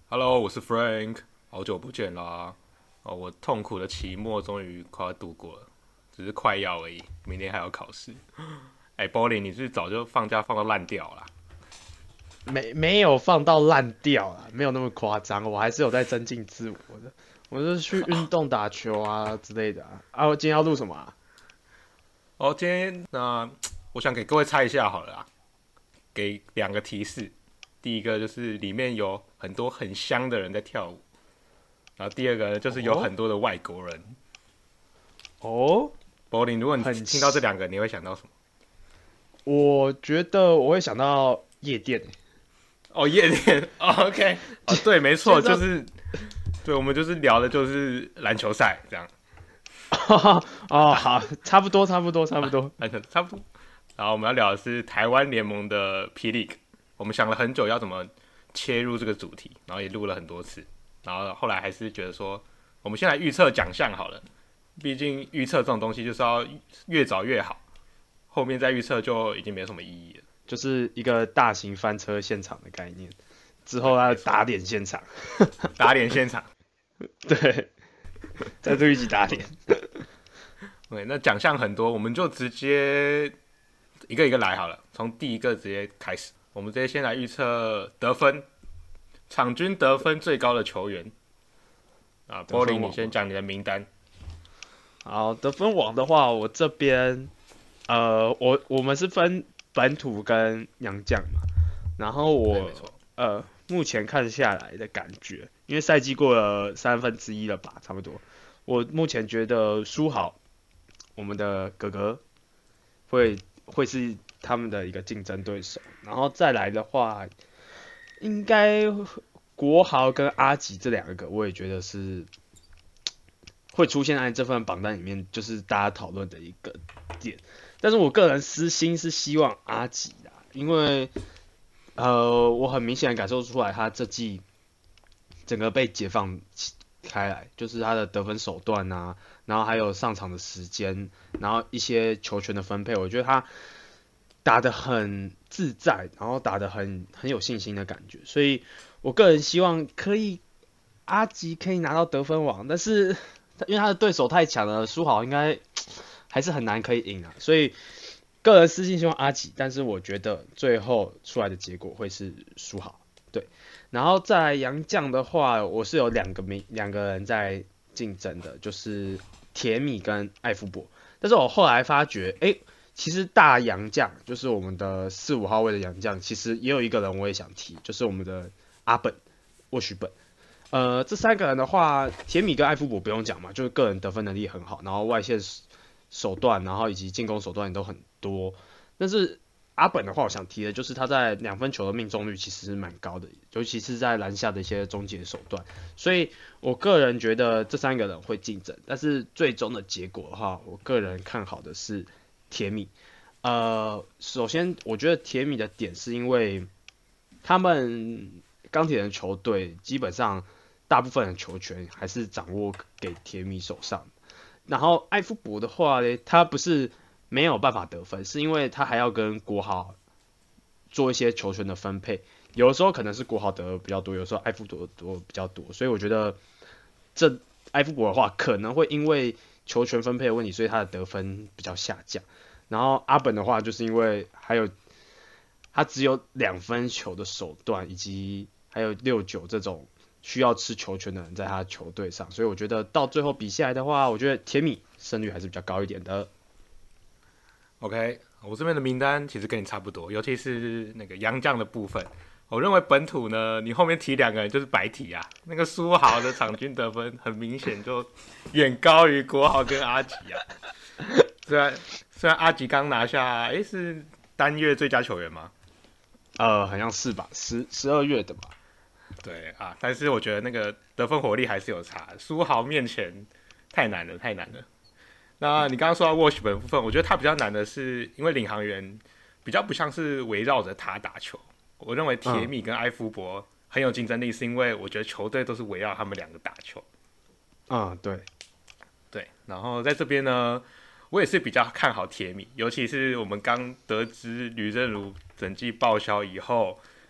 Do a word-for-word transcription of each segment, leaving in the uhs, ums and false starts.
Hello，我是 Frank，好久不见啦！哦，我痛苦的期末终于快要度过了，只是快要而已，明天还要考试。哎 b o l i n 你是早就放假放到烂掉啦？ 没没有放到烂掉啦，没有那么夸张，我还是有在增进自我的。我就是去运动、打球啊之类的啊。啊，我今天要录什么啊？ 哦，今天那我想给各位猜一下好了啦，给两个提示。第一个就是里面有很多很香的人在跳舞，然后第二个就是有哦很多的外国人。 哦， b o l i n 如果你很， 听到这两个，你会想到什么？ 我觉得我会想到夜店欸。 哦，夜店。哦，OK。哦，对，没错， 今天知道就是对，我们就是聊的就是篮球赛这样。 哦，好，差不多，差不多，差不多。 篮球差不多。然后我们要聊的是台湾联盟的 P League，我们想了很久要怎么切入这个主题，然后也录了很多次，然后后来还是觉得说，我们先来预测奖项好了，毕竟预测这种东西就是要越早越好，后面再预测就已经没什么意义了。 就是一个大型翻车现场的概念，之后对， 要没错， 打脸现场。 打脸现场。 对，再录一集打脸。 对，那奖项很多，我们就直接一个一个来好了，从第一个直接开始。我们直接先来预测得分，场均得分最高的球员啊。 得波林，你分王嘛。 先讲你的名单。 好，得分王的话，我这边呃，我我们是分本土跟洋将嘛，然后对，没我错。 呃目前看下来的感觉，因为赛季过了三分之一了吧，差不多，我目前觉得书豪，我们的哥哥会会是他们的一个竞争对手，然后再来的话，应该国豪跟阿吉这两个，我也觉得是会出现在这份榜单里面，就是大家讨论的一个点。但是我个人私心是希望阿吉啦，因为呃，我很明显感受出来他这季整个被解放开来，就是他的得分手段啊，然后还有上场的时间，然后一些球权的分配，我觉得他打得很自在，然后打得很很有信心的感觉，所以我个人希望可以阿吉可以拿到得分王，但是因为他的对手太强了，输好应该还是很难可以赢啊，所以个人私信希望阿吉，但是我觉得最后出来的结果会是输好，对。然后在洋将的话，我是有两个名两个人在竞争的，就是铁米跟艾夫伯。但是我后来发觉，哎，其实大洋将就是我们的四五号位的洋将，其实也有一个人我也想提，就是我们的阿本沃许本。呃，这三个人的话，铁米跟艾夫伯不用讲嘛，就是个人得分能力很好，然后外线手段，然后以及进攻手段也都很多。但是阿本的话，我想提的就是他在两分球的命中率其实是蛮高的，尤其是在篮下的一些终结手段。所以我个人觉得这三个人会竞争，但是最终的结果的话，我个人看好的是铁米。呃，首先我觉得铁米的点是因为他们钢铁人球队基本上大部分的球权还是掌握给铁米手上。然后艾夫伯的话呢，他不是没有办法得分，是因为他还要跟国豪做一些球权的分配，有的时候可能是国豪得比较多，有时候艾夫伯得比较多，所以我觉得这艾夫伯的话可能会因为球权分配的问题，所以他的得分比较下降。然后阿本的话，就是因为还有他只有两分球的手段，以及还有六九这种需要吃球权的人在他的球队上，所以我觉得到最后比下来的话，我觉得铁米胜率还是比较高一点的。 OK，我这边的名单其实跟你差不多，尤其是那个洋将的部分。我认为本土呢，你后面提两个人就是白提啊。那个苏豪的场均得分很明显就远高于国豪跟阿吉啊。虽然虽然阿吉刚拿下，诶是单月最佳球员吗？ 呃，好像是吧，十十二月的吧。 对啊，但是我觉得那个得分火力还是有差，苏豪面前太难了，太难了。那你刚刚说到 Wash 本部分，我觉得他比较难的是，因为领航员比较不像是围绕着他打球。我认为铁嗯米跟埃夫伯很有竞争力，是因为我觉得球队都是围绕他们两个打球。 嗯，对。 对，然后在这边呢，我也是比较看好铁米，尤其是我们刚得知吕正如整季报销以后，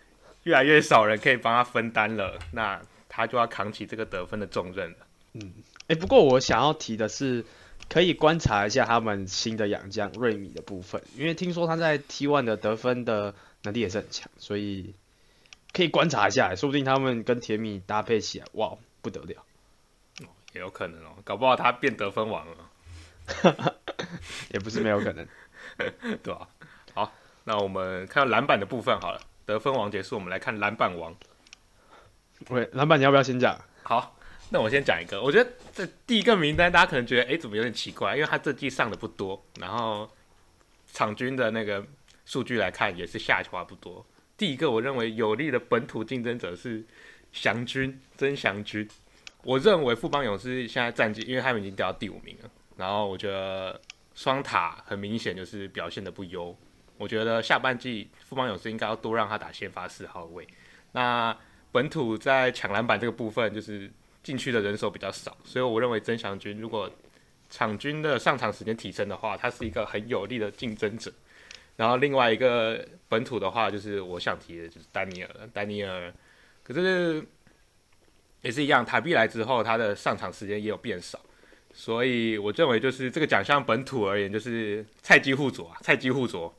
越来越少人可以帮他分担了，那他就要扛起这个得分的重任了。 嗯，哎，不过我想要提的是，可以观察一下他们新的洋将瑞米的部分，因为听说他在 T 一 的得分的能力也是很强，所以可以观察一下，说不定他们跟甜米搭配起来，哇，不得了。 也有可能哦，搞不好他变得分王了。 也不是没有可能。 对吧、啊？好，那我们看到篮板的部分好了，得分王结束，我们来看篮板王。 喂，篮板你要不要先讲？ 好，那我先讲一个，我觉得这第一个名单大家可能觉得，哎，怎么有点奇怪？因为他这季上的不多，然后场均的那个数据来看也是下滑不多。第一个我认为有力的本土竞争者是祥军，曾祥军。我认为富邦勇士现在战绩，因为他们已经掉到第五名了，然后我觉得双塔很明显就是表现的不优。我觉得下半季富邦勇士应该要多让他打先发四号位。那本土在抢篮板这个部分，就是禁区的人手比较少，所以我认为曾祥军如果场均的上场时间提升的话，他是一个很有力的竞争者。然后另外一个本土的话，就是我想提的就是丹尼尔，丹尼尔，可是也是一样，塔比来之后，他的上场时间也有变少，所以我认为就是这个奖项本土而言，就是菜鸡互啄啊，菜鸡互啄，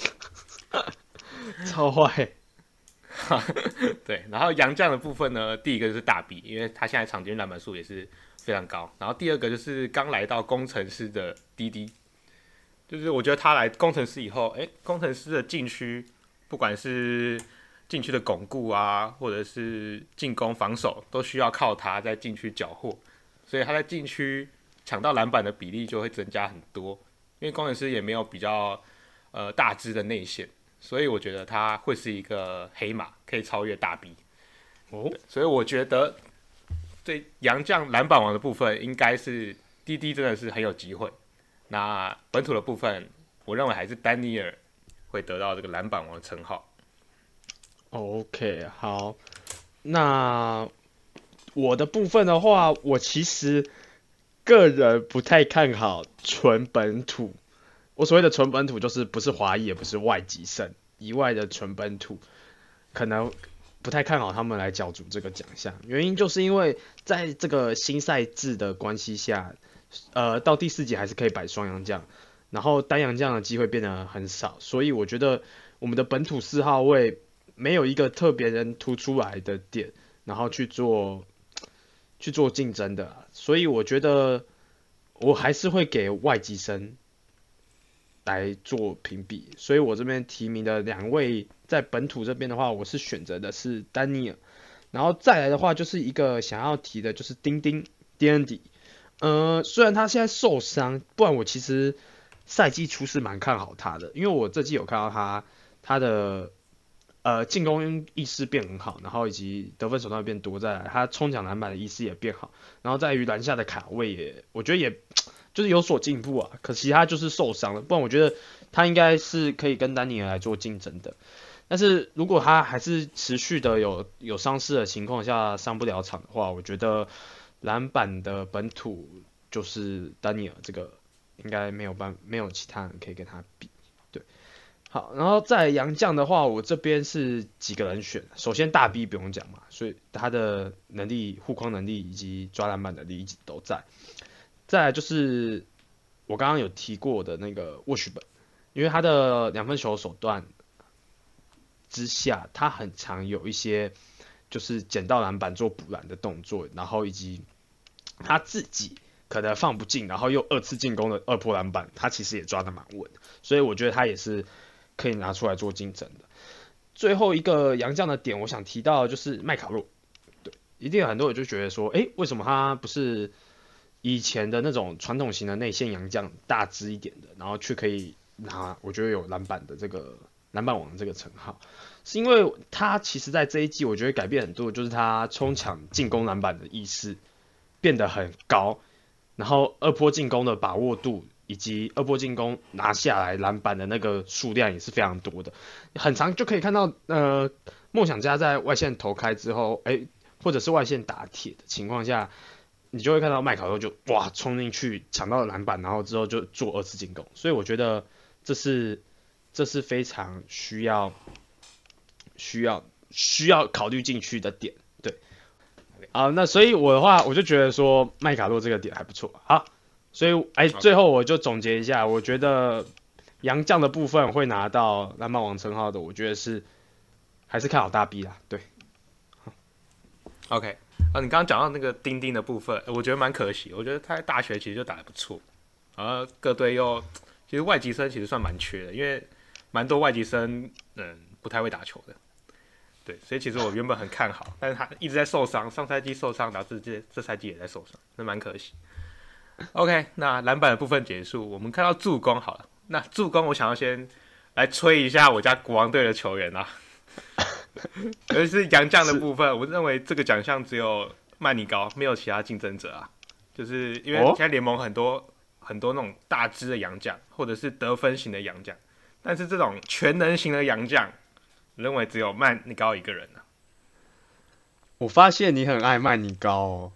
超坏。 对，然后洋将的部分呢，第一个就是大 B， 因为他现在场均篮板数也是非常高。然后第二个就是刚来到工程师的滴滴，就是我觉得他来工程师以后，哎，工程师的禁区，不管是禁区的巩固啊，或者是进攻防守，都需要靠他在禁区缴获，所以他在禁区抢到篮板的比例就会增加很多。因为工程师也没有比较呃大只的内线。所以我觉得他会是一个黑马，可以超越大 B。哦，所以我觉得对洋将篮板王的部分，应该是滴滴真的是很有机会。那本土的部分，我认为还是丹尼尔会得到这个篮板王的称号。 OK， 好，那我的部分的话，我其实个人不太看好纯本土。我所谓的纯本土，就是不是华裔，也不是外籍生以外的纯本土，可能不太看好他们来角逐这个奖项。原因就是因为在这个新赛制的关系下，呃，到第四节还是可以摆双洋将，然后单洋将的机会变得很少，所以我觉得我们的本土四号位没有一个特别人突出来的点，然后去做去做竞争的，所以我觉得我还是会给外籍生来做评比，所以我这边提名的两位在本土这边的话，我是选择的是丹尼尔，然后再来的话就是一个想要提的就是丁丁 D N D， 呃，虽然他现在受伤，不然我其实赛季初是蛮看好他的，因为我这季有看到他他的呃进攻意识变很好，然后以及得分手段变多，再来他冲抢篮板的意识也变好，然后在于篮下的卡位也，我觉得也。就是有所进步啊，可惜他就是受伤了，不然我觉得他应该是可以跟丹尼尔来做竞争的。但是如果他还是持续的有有伤势的情况下上不了场的话，我觉得篮板的本土就是丹尼尔这个应该没有办没有其他人可以跟他比。对，好，然后在洋将的话，我这边是几个人选，首先大 B 不用讲嘛，所以他的能力、护框能力以及抓篮板能力一直都在。再来就是我刚刚有提过的那个沃许本，因为他的两分球手段之下，他很常有一些就是捡到篮板做补篮的动作，然后以及他自己可能放不进，然后又二次进攻的二波篮板，他其实也抓得蛮稳，所以我觉得他也是可以拿出来做竞争的。最后一个洋将的点，我想提到的就是麦卡洛，对，一定有很多人就觉得说，哎，为什么他不是以前的那种传统型的内线洋将大只一点的，然后却可以拿我觉得有篮板的这个篮板王的这个称号，是因为他其实在这一季我觉得改变很多，就是他冲抢进攻篮板的意识变得很高，然后二波进攻的把握度以及二波进攻拿下来篮板的那个数量也是非常多的，很常就可以看到呃梦想家在外线投开之后，哎，或者是外线打铁的情况下。你就会看到麦卡洛就哇冲进去抢到篮板，然后之后就做二次进攻，所以我觉得这是这是非常需要需要需要考虑进去的点。对，啊，那所以我的话，我就觉得说麦卡洛这个点还不错。好，所以哎，最后我就总结一下，我觉得洋将的部分会拿到篮板王称号的，我觉得是还是看好大 B 啦。对 ，OK。啊，你刚刚讲到那个丁丁的部分，我觉得蛮可惜。我觉得他在大学其实就打得不错，然后各队又其实外籍生其实算蛮缺的，因为蛮多外籍生嗯不太会打球的。对，所以其实我原本很看好，但是他一直在受伤，上赛季受伤，导致这这赛季也在受伤，那蛮可惜。OK， 那篮板的部分结束，我们看到助攻好了。那助攻我想要先来吹一下我家国王队的球员啊。尤其是洋将的部分，我认为这个奖项只有曼尼高，没有其他竞争者啊。就是因为现在联盟很多、哦、很多那种大只的洋将，或者是得分型的洋将，但是这种全能型的洋将，我认为只有曼尼高一个人啊。 我发现你很爱曼尼高哦。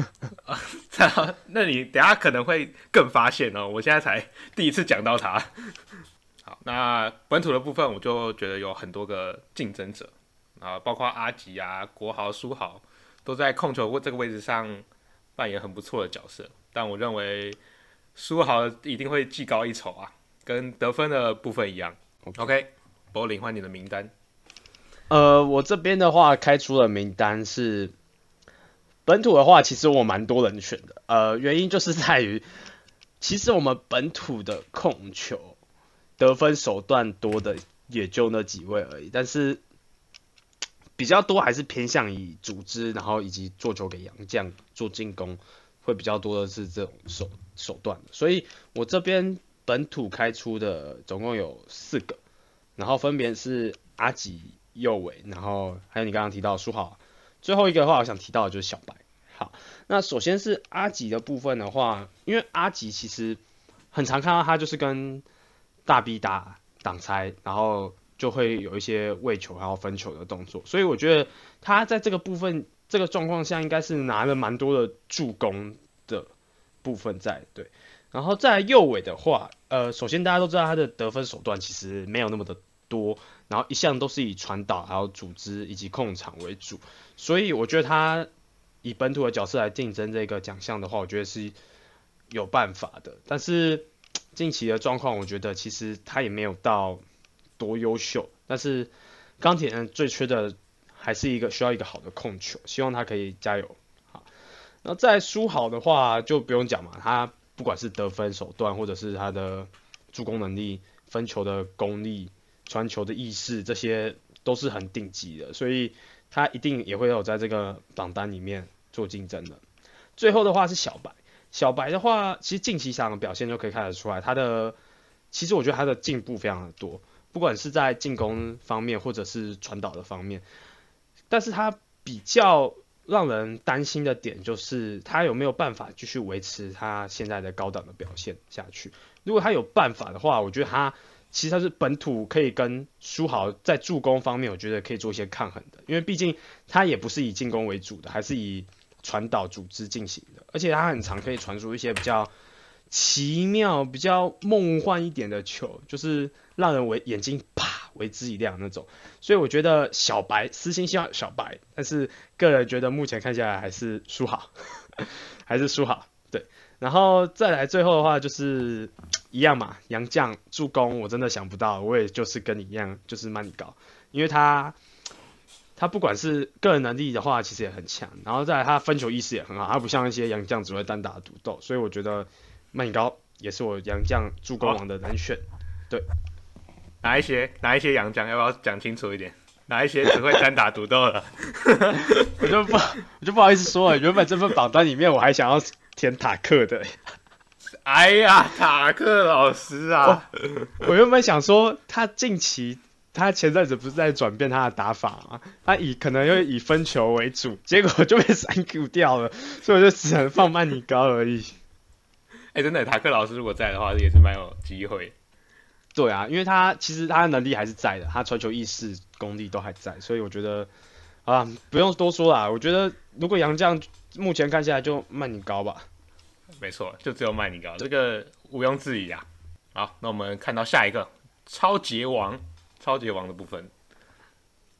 那你等一下可能会更发现哦，我现在才第一次讲到他。好，那本土的部分我就觉得有很多个竞争者。啊，包括阿吉啊、国豪、书豪，都在控球这个位置上扮演很不错的角色。但我认为书豪一定会技高一筹啊，跟得分的部分一样。OK， 柏林换你的名单。 呃，我这边的话开出的名单是本土的话，其实我蛮多人选的。呃，原因就是在于，其实我们本土的控球得分手段多的也就那几位而已，但是比较多还是偏向以组织，然后以及做球给洋将做进攻，会比较多的是这种手手段的。所以我这边本土开出的总共有四个，然后分别是阿吉、右尾，然后还有你刚刚提到书豪。最后一个的话，我想提到的就是小白。好，那首先是阿吉的部分的话，因为阿吉其实很常看到他就是跟大 B 打挡拆，然后就会有一些喂球还有分球的动作，所以我觉得他在这个部分这个状况下应该是拿了蛮多的助攻的部分在，对。然后在右尾的话，呃，首先大家都知道他的得分手段其实没有那么的多，然后一向都是以传导还有组织以及控场为主，所以我觉得他以本土的角色来竞争这个奖项的话，我觉得是有办法的。但是近期的状况，我觉得其实他也没有到多优秀，但是钢铁人最缺的还是一个需要一个好的控球，希望他可以加油。好，然后在书豪的话就不用讲嘛，他不管是得分手段，或者是他的助攻能力、分球的功力、传球的意识，这些都是很顶级的，所以他一定也会有在这个榜单里面做竞争的。最后的话是小白，小白的话，其实近期场的表现就可以看得出来，他的其实我觉得他的进步非常的多。不管是在进攻方面，或者是传导的方面，但是他比较让人担心的点就是他有没有办法继续维持他现在的高档的表现下去。如果他有办法的话，我觉得他其实他是本土可以跟书豪在助攻方面，我觉得可以做一些抗衡的，因为毕竟他也不是以进攻为主的，还是以传导组织进行的，而且他很常可以传出一些比较奇妙、比较梦幻一点的球，就是让人为眼睛啪为之一亮那种。所以我觉得小白，私心希望小白，但是个人觉得目前看下来还是输好，还是输好。对，然后再来最后的话就是一样嘛，洋将助攻我真的想不到，我也就是跟你一样，就是曼尼高，因为他他不管是个人能力的话，其实也很强，然后再来他分球意识也很好，他不像一些洋将只会单打独斗，所以我觉得曼尼高也是我洋将助攻王的人选。对， 哪一些哪一些洋将要不要讲清楚一点？哪一些只会单打独斗了？ 我就不我就不好意思说了，原本这份榜单里面我还想要填塔克的。 哎呀，塔克老师啊！ 我, 我原本想说他近期。他前阵子不是在转变他的打法吗？他以可能会以分球为主，结果就被删 Q 掉了，所以我就只能放曼尼高而已。 哎、欸，真的，塔克老师如果在的话，也是蛮有机会。 对啊，因为他其实他的能力还是在的，他传球意识、功力都还在，所以我觉得啊，不用多说啦。我觉得如果洋将目前看下来就曼尼高吧。 没错，就只有曼尼高，这个毋庸置疑啊。好，那我们看到下一个超杰王。超级王的部分，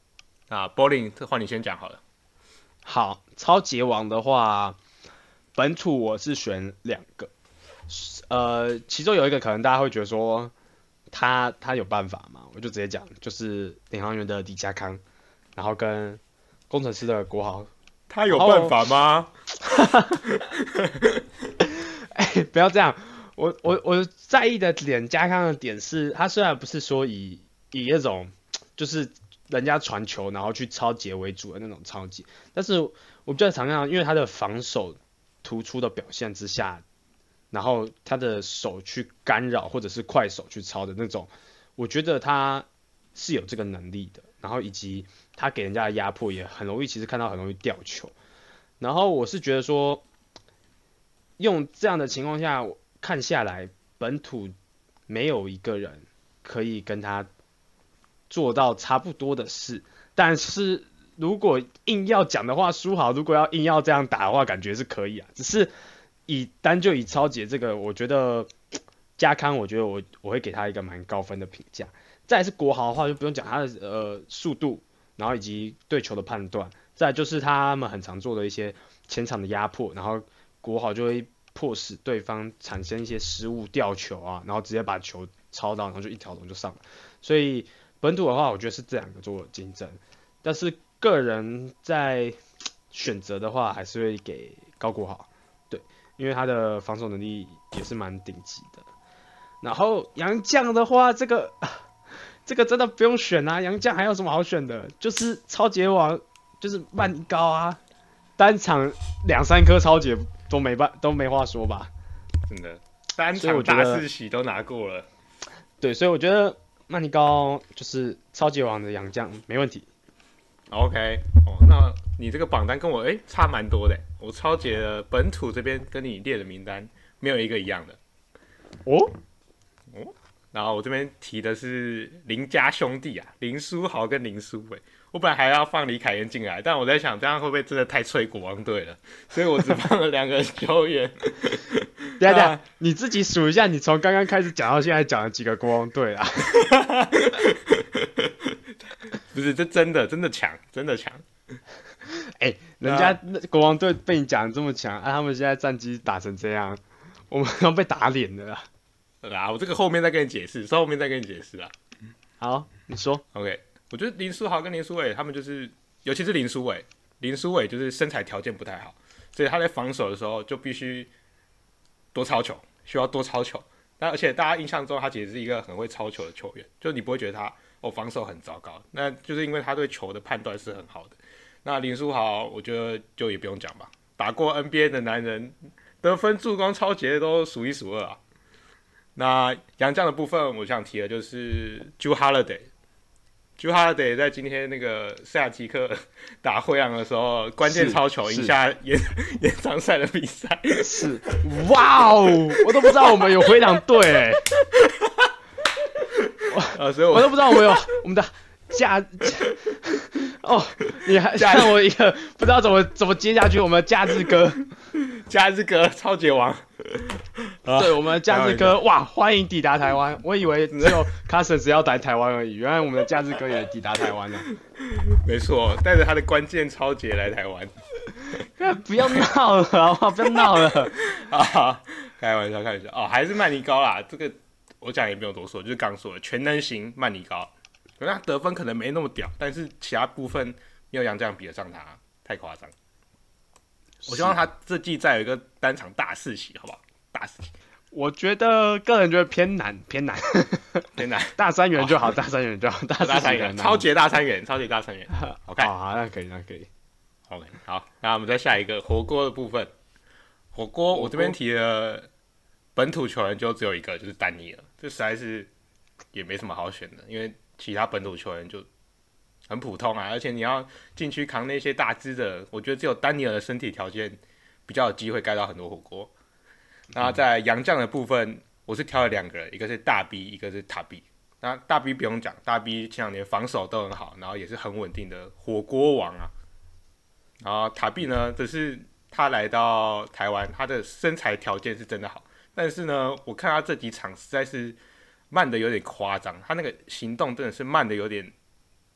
那 Bowling 这换你先讲好了。 好，超杰王的话，本土我是选两个，呃，其中有一个可能大家会觉得说他他有办法嘛，我就直接讲，就是领航员的李家康，然后跟工程师的国豪。 他有办法吗？ 哎、欸，不要这样，我我我在意的点，家康的点是，他虽然不是说以以那种就是人家传球然后去抄截为主的那种抄截，但是我比较常看到，因为他的防守突出的表现之下，然后他的手去干扰或者是快手去抄的那种，我觉得他是有这个能力的，然后以及他给人家的压迫也很容易，其实看到很容易掉球，然后我是觉得说，用这样的情况下看下来，本土没有一个人可以跟他做到差不多的事，但是如果硬要讲的话，书豪如果要硬要这样打的话，感觉是可以啊。只是以单就以超杰这个，我觉得家康，我觉得我我会给他一个蛮高分的评价。再来是国豪的话，就不用讲他的呃速度，然后以及对球的判断，再来就是他们很常做的一些前场的压迫，然后国豪就会迫使对方产生一些失误掉球啊，然后直接把球抄到，然后就一条龙就上了。所以本土的话，我觉得是这两个做竞争，但是个人在选择的话，还是会给高国豪，对，因为他的防守能力也是蛮顶级的。然后洋将的话，这个这个真的不用选啊，洋将还有什么好选的？就是超杰王，就是曼尼高啊，单场两三颗超杰都没办都没话说吧？ 真的，单场大四喜都拿过了。 对，所以我觉得曼尼高就是超级王的洋将，没问题。 OK， 哦，那你这个榜单跟我哎差蛮多的，我超杰的本土这边跟你列的名单没有一个一样的。 哦哦，然后我这边提的是林家兄弟啊，林书豪跟林书伟。我本来还要放李凯燕进来，但我在想这样会不会真的太吹国王队了，所以我只放了两个球员。 等一下等一下，你自己数一下，你从刚刚开始讲到现在讲了几个国王队啊？ 不是，这真的真的强，真的强。 哎、欸，人家国王队被你讲这么强，啊，他们现在战绩打成这样，我们要被打脸了啦。 啊，我这个后面再跟你解释，稍后面再跟你解释啊。 好，你说。 OK， 我觉得林书豪跟林书伟他们就是，尤其是林书伟，林书伟就是身材条件不太好，所以他在防守的时候就必须多抄球，需要多抄球。但而且大家印象中他其实是一个很会抄球的球员，就你不会觉得他哦防守很糟糕，那就是因为他对球的判断是很好的。那林书豪我觉得就也不用讲吧，打过 N B A 的男人，得分、助攻、抄截都数一数二啊。那洋将的部分，我想提的就是 Jrue Holiday。Jrue Holiday 在今天那个塞尔提克打灰狼的时候，关键抄球赢下延延长赛的比赛。 是，哇哦，我都不知道我们有灰狼队哎，我所以我，我都不知道我们有我们的价。哦，你还让我一个不知道怎么怎么接下去，我们的假日哥， 假日哥超级王。 对，我们的假日哥，哇，欢迎抵达台湾。我以为只有 Cousins 要来台湾而已，原来我们的假日哥也抵达台湾了。 没错，带着他的关键超节来台湾。 不要闹了，好不好？不要闹了啊！开玩笑，开玩笑哦，还是曼尼高啦。这个我讲也没有多说，就是刚说的全能型曼尼高。可能他得分可能没那么屌，但是其他部分没有洋将比得上他，太夸张。我希望他这季再有一个单场大四喜，好不好？大四喜， 我觉得个人觉得偏难，偏难， 偏难。 大三元就好，大三元就好，大三元，超级大三元，超级大三元，好看。 好，那可以，那可以。 OK， 好，那我们再下一个火锅的部分。火锅，我这边提了本土球员就只有一个，就是丹尼尔，这实在是也没什么好选的，因为其他本土球员就很普通啊，而且你要禁区扛那些大只的，我觉得只有丹尼尔的身体条件比较有机会盖到很多火锅。那在洋将的部分，我是挑了两个人，一个是大 B， 一个是塔 B。那大 B 不用讲，大 B 前两年防守都很好，然后也是很稳定的火锅王啊。然后塔 B 呢，只是他来到台湾，他的身材条件是真的好，但是呢，我看他这几场实在是慢的有点夸张，他那个行动真的是慢的有点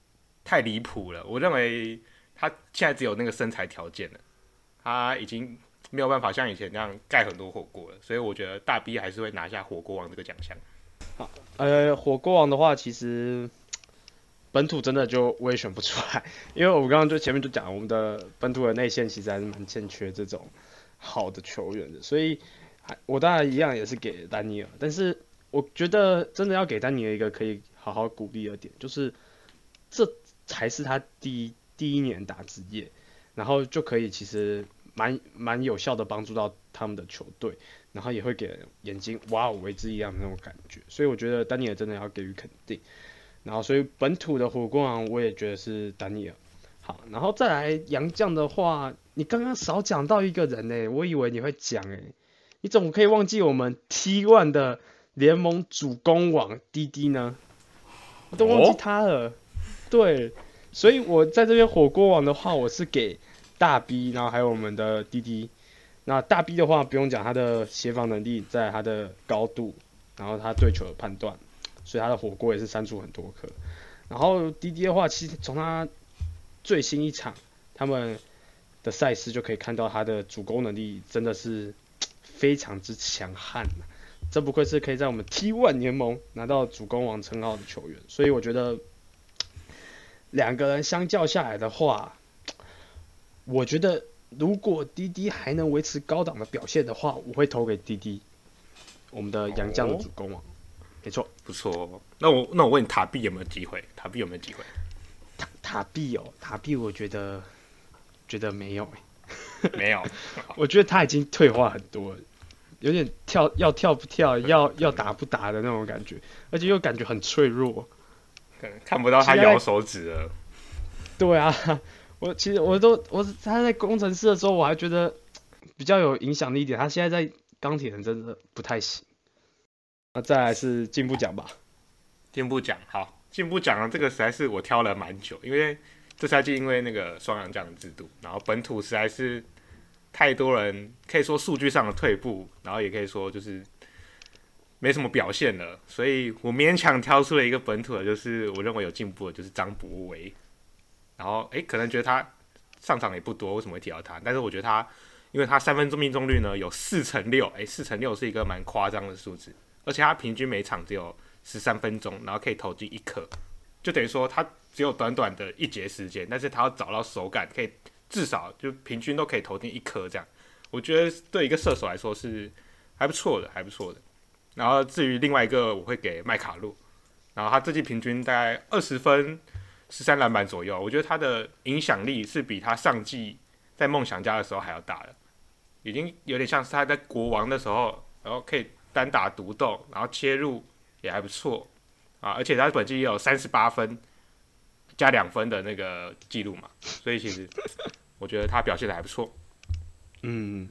太离谱了。我认为他现在只有那个身材条件了，他已经没有办法像以前那样盖很多火锅了，所以我觉得大 B 还是会拿下火锅王这个奖项。 好，呃，火锅王的话，其实本土真的就我也选不出来，因为我刚刚就前面就讲，我们的本土的内线其实还是蛮欠缺这种好的球员的，所以我当然一样也是给丹尼尔，但是我觉得真的要给丹尼尔一个可以好好鼓励的点，就是这才是他第一第一年打职业，然后就可以其实蛮蛮有效的帮助到他们的球队，然后也会给人眼睛哇为之一亮的那种感觉，所以我觉得丹尼尔真的要给予肯定。然后所以本土的火锅王我也觉得是丹尼尔。好，然后再来洋将的话，你刚刚少讲到一个人呢，我以为你会讲哎，你怎么可以忘记我们 T 一 的联盟主攻王滴滴呢？我都忘记他了。哦、对，所以我在这边火锅王的话，我是给大 B， 然后还有我们的滴滴。那大 B 的话不用讲，他的协防能力在他的高度，然后他对球的判断。所以他的火锅也是删除很多颗。然后滴滴的话，其实从他最新一场他们的赛事就可以看到他的主攻能力真的是非常之强悍，真不愧是可以在我们 T 一 联盟拿到主攻王称号的球员。所以我觉得两个人相较下来的话，我觉得如果滴滴还能维持高档的表现的话，我会投给滴滴，我们的洋将的主攻王。没错， 不错、哦。那我那我问你，塔币有没有机会？塔币有没有机会？ 塔塔币哦，塔币我觉得觉得没有没有。 我觉得他已经退化很多了，有点跳要跳不跳，要要打不打的那种感觉，而且又感觉很脆弱， 看不到他摇手指了。 对啊，我其实我都我他在工程师的时候，我还觉得比较有影响力一点，他现在在钢铁人真的不太行。那再来是进步奖吧。 进步奖好，进步奖这个实在是我挑了蛮久，因为这赛季因为那个双洋将的制度，然后本土实在是太多人可以说数据上的退步，然后也可以说就是没什么表现了，所以我勉强挑出了一个本土的，就是我认为有进步的，就是张博维。然后哎，可能觉得他上场也不多，为什么会提到他？但是我觉得他，因为他三分钟命中率呢有四成六，哎，四成六是一个蛮夸张的数字。而且他平均每场只有十三分钟，然后可以投进一颗，就等于说他只有短短的一节时间，但是他要找到手感，可以至少就平均都可以投进一颗这样。我觉得对一个射手来说是还不错的，还不错的。然后至于另外一个，我会给麦卡路，然后他这季平均大概二十分、十三篮板左右，我觉得他的影响力是比他上季在梦想家的时候还要大的，已经有点像是他在国王的时候，然后可以单打独斗，然后切入也还不错啊，而且他本季也有三十八分加两分的那个记录嘛，所以其实我觉得他表现的还不错。 嗯，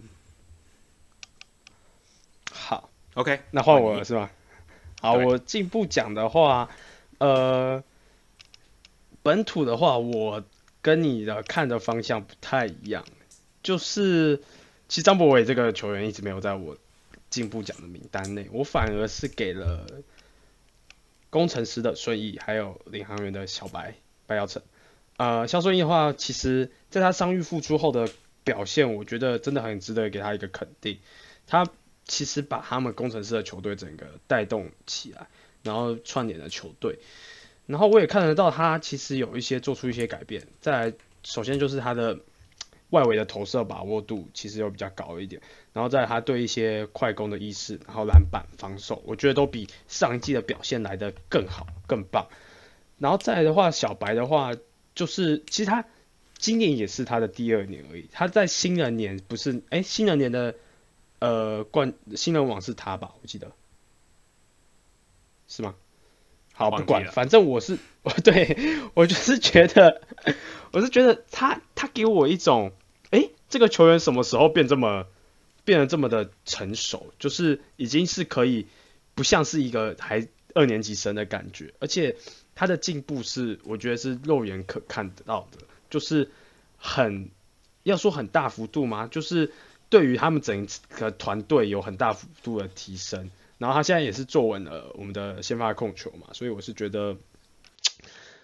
好 ，OK， 那换我了是吧？好，我进步奖的话，呃，本土的话，我跟你的看的方向不太一样，就是其实张博伟这个球员一直没有在我进步奖的名单内，我反而是给了工程师的顺义，还有领航员的小白白耀成。呃，肖顺义的话，其实在他伤愈复出后的表现，我觉得真的很值得给他一个肯定。他其实把他们工程师的球队整个带动起来，然后串联了球队。然后我也看得到他其实有一些做出一些改变。再来，首先就是他的外围的投射把握度其实又比较高一点，然后再来他对一些快攻的意识，然后篮板防守，我觉得都比上一季的表现来得更好更棒。然后再来的话，小白的话就是其实他今年也是他的第二年而已，他在新人年不是哎新人年的呃冠新人王是他吧，我记得是吗？好，不管，反正我是我对我就是觉得，我是觉得他他给我一种，哎，这个球员什么时候变这么变得这么的成熟，就是已经是可以不像是一个还二年级生的感觉，而且他的进步是我觉得是肉眼可看得到的，就是很要说很大幅度吗？就是对于他们整个团队有很大幅度的提升。然后他现在也是坐稳了我们的先发控球嘛，所以我是觉得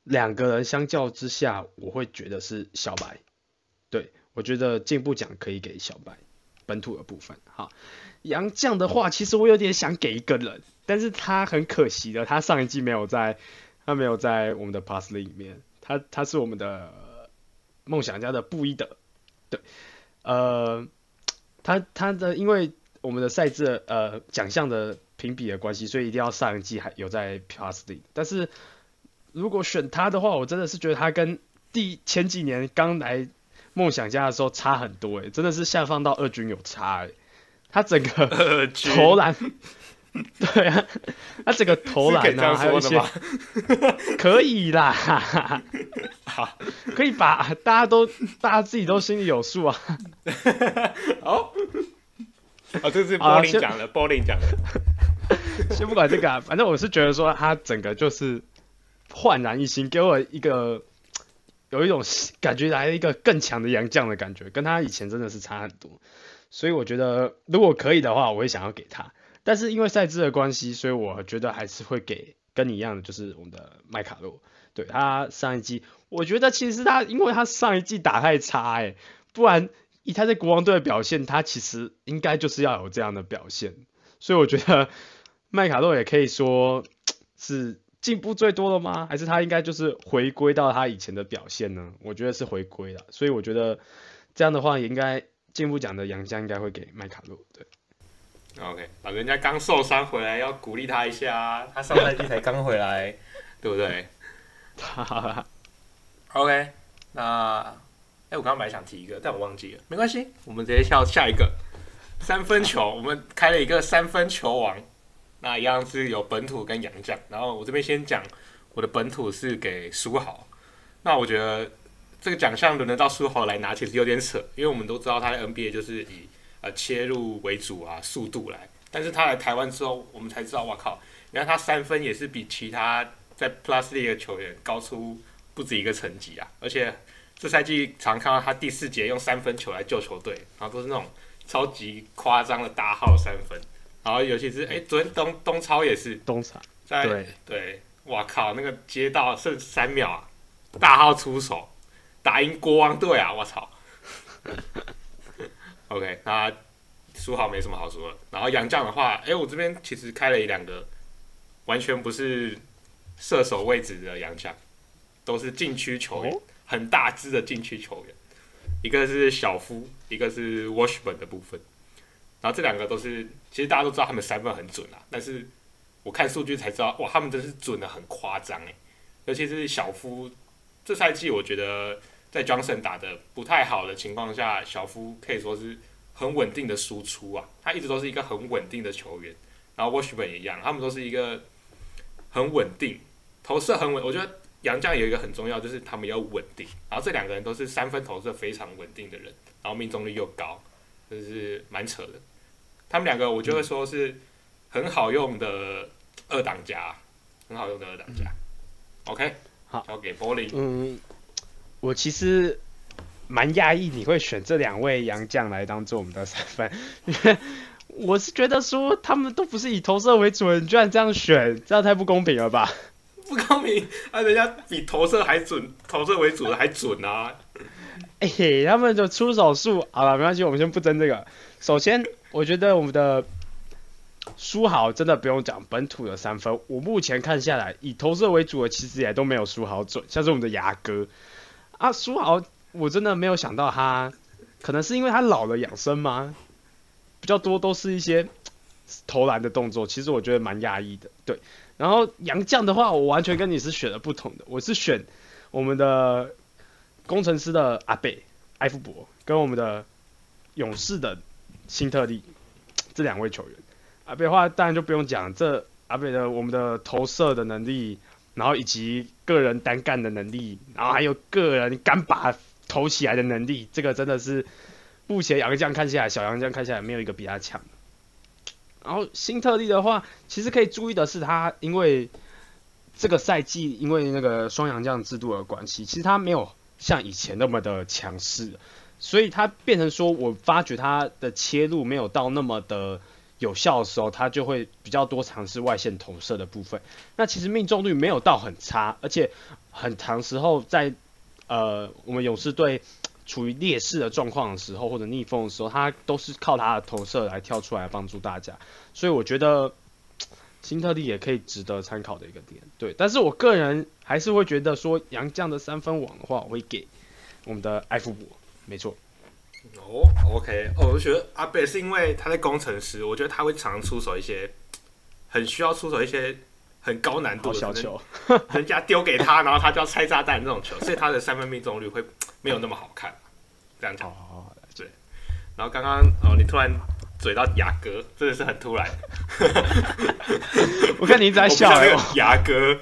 两个人相较之下，我会觉得是小白。对，我觉得进步奖可以给小白本土的部分。好，杨绛的话，其实我有点想给一个人，但是他很可惜的，他上一季没有在，他没有在我们的 Plus 里面，他他是我们的梦想家的布伊德。对，呃，他他的因为我们的赛制的呃奖项的评比的关系，所以一定要上一季还有在 Plus 里，但是如果选他的话，我真的是觉得他跟第前几年刚来梦想家的时候差很多诶，真的是下放到二军有差诶，他整个投篮，对啊，他整个投篮啊，还有一些可以啦，好，可以吧？大家都大家自己都心里有数啊。 好，哦，这是柏林讲的，柏林讲的。 先不管这个啊，反正我是觉得说他整个就是焕然一新，给我一个有一种感觉来了一个更强的洋将的感觉，跟他以前真的是差很多。所以我觉得如果可以的话，我会想要给他。但是因为赛制的关系，所以我觉得还是会给跟你一样的，就是我们的麦卡洛。对，他上一季，我觉得其实他因为他上一季打太差哎、欸，不然以他在国王队的表现，他其实应该就是要有这样的表现。所以我觉得麦卡洛也可以说是进步最多了吗？还是他应该就是回归到他以前的表现呢？我觉得是回归了，所以我觉得这样的话也应该进步奖的杨将应该会给麦卡洛。对 ，OK， 把人家刚受伤回来要鼓励他一下啊，他上赛季才刚回来，对不对？OK， 那哎，我刚刚本来想提一个，但我忘记了，没关系，我们直接跳下一个三分球，我们开了一个三分球王。那一样是有本土跟洋将，然后我这边先讲我的本土是给书豪。那我觉得这个奖项轮得到书豪来拿，其实有点扯，因为我们都知道他在 N B A 就是以呃切入为主啊，速度来。但是他来台湾之后，我们才知道，哇靠，原来他三分也是比其他在 Plus League 的球员高出不止一个层级啊！而且这赛季常看到他第四节用三分球来救球队，然后都是那种超级夸张的大号三分。然后尤其是哎，昨天东东超也是东超， 在对对，哇靠，那个接到剩三秒啊，大号出手，打赢国王队啊，我操！OK， 那书豪没什么好说的。然后洋将的话，哎，我这边其实开了一两个，完全不是射手位置的洋将，都是禁区球员，哦、很大只的禁区球员。一个是小夫，一个是 Washburn 的部分。然后这两个都是，其实大家都知道他们三分很准啦，但是我看数据才知道，哇，他们真是准的很夸张哎！尤其是小夫，这赛季我觉得在 Johnson 打的不太好的情况下，小夫可以说是很稳定的输出啊，他一直都是一个很稳定的球员。然后 Washburn 也一样，他们都是一个很稳定，投射很稳。我觉得洋将有一个很重要，就是他们要稳定。然后这两个人都是三分投射非常稳定的人，然后命中率又高。就是蛮扯的，他们两个我就会说是很好用的二当家，很好用的二当家。OK， 好， 交给柏林。 嗯，我其实蛮讶异你会选这两位洋将来当做我们的三分，因为我是觉得说他们都不是以投射为主的，你居然这样选，这样太不公平了吧？ 不公平啊！人家比投射还准，投射为主的还准啊！ 哎、欸，他们的出手数好了，没关系，我们先不争这个。首先，我觉得我们的书豪真的不用讲本土的三分，我目前看下来，以投射为主的其实也都没有书豪准，像是我们的牙哥啊，书豪我真的没有想到他，可能是因为他老了养生吗？比较多都是一些投篮的动作，其实我觉得蛮讶异的。对，然后洋将的话，我完全跟你是选的不同的，我是选我们的工程师的阿贝埃夫伯跟我们的勇士的辛特利这两位球员。阿贝的话当然就不用讲，这阿贝的我们的投射的能力，然后以及个人单干的能力，然后还有个人敢把投起来的能力，这个真的是目前洋将看下来，小洋将看下来没有一个比他强。然后辛特利的话，其实可以注意的是他，因为这个赛季因为那个双洋将制度的关系，其实他没有像以前那么的强势，所以他变成说我发觉他的切入没有到那么的有效的时候，他就会比较多尝试外线投射的部分。那其实命中率没有到很差，而且很长时候在呃我们勇士队处于劣势的状况的时候，或者逆风的时候，他都是靠他的投射来跳出来帮助大家。所以我觉得辛特利也可以值得参考的一个点。对，但是我个人还是会觉得说洋将的三分网的话，我会给我们的艾夫伯，没错。 哦 ，OK， 哦，我觉得阿贝是因为他在工程师，我觉得他会常常出手一些很需要出手一些很高难度的小球， 人家丢给他，然后他就要拆炸弹这种球，所以他的三分命中率会没有那么好看。这样讲， 哦， 对。然后刚刚哦，你突然嘴到牙哥，真的是很突然。 我看你一直在笑哎、 欸，牙哥。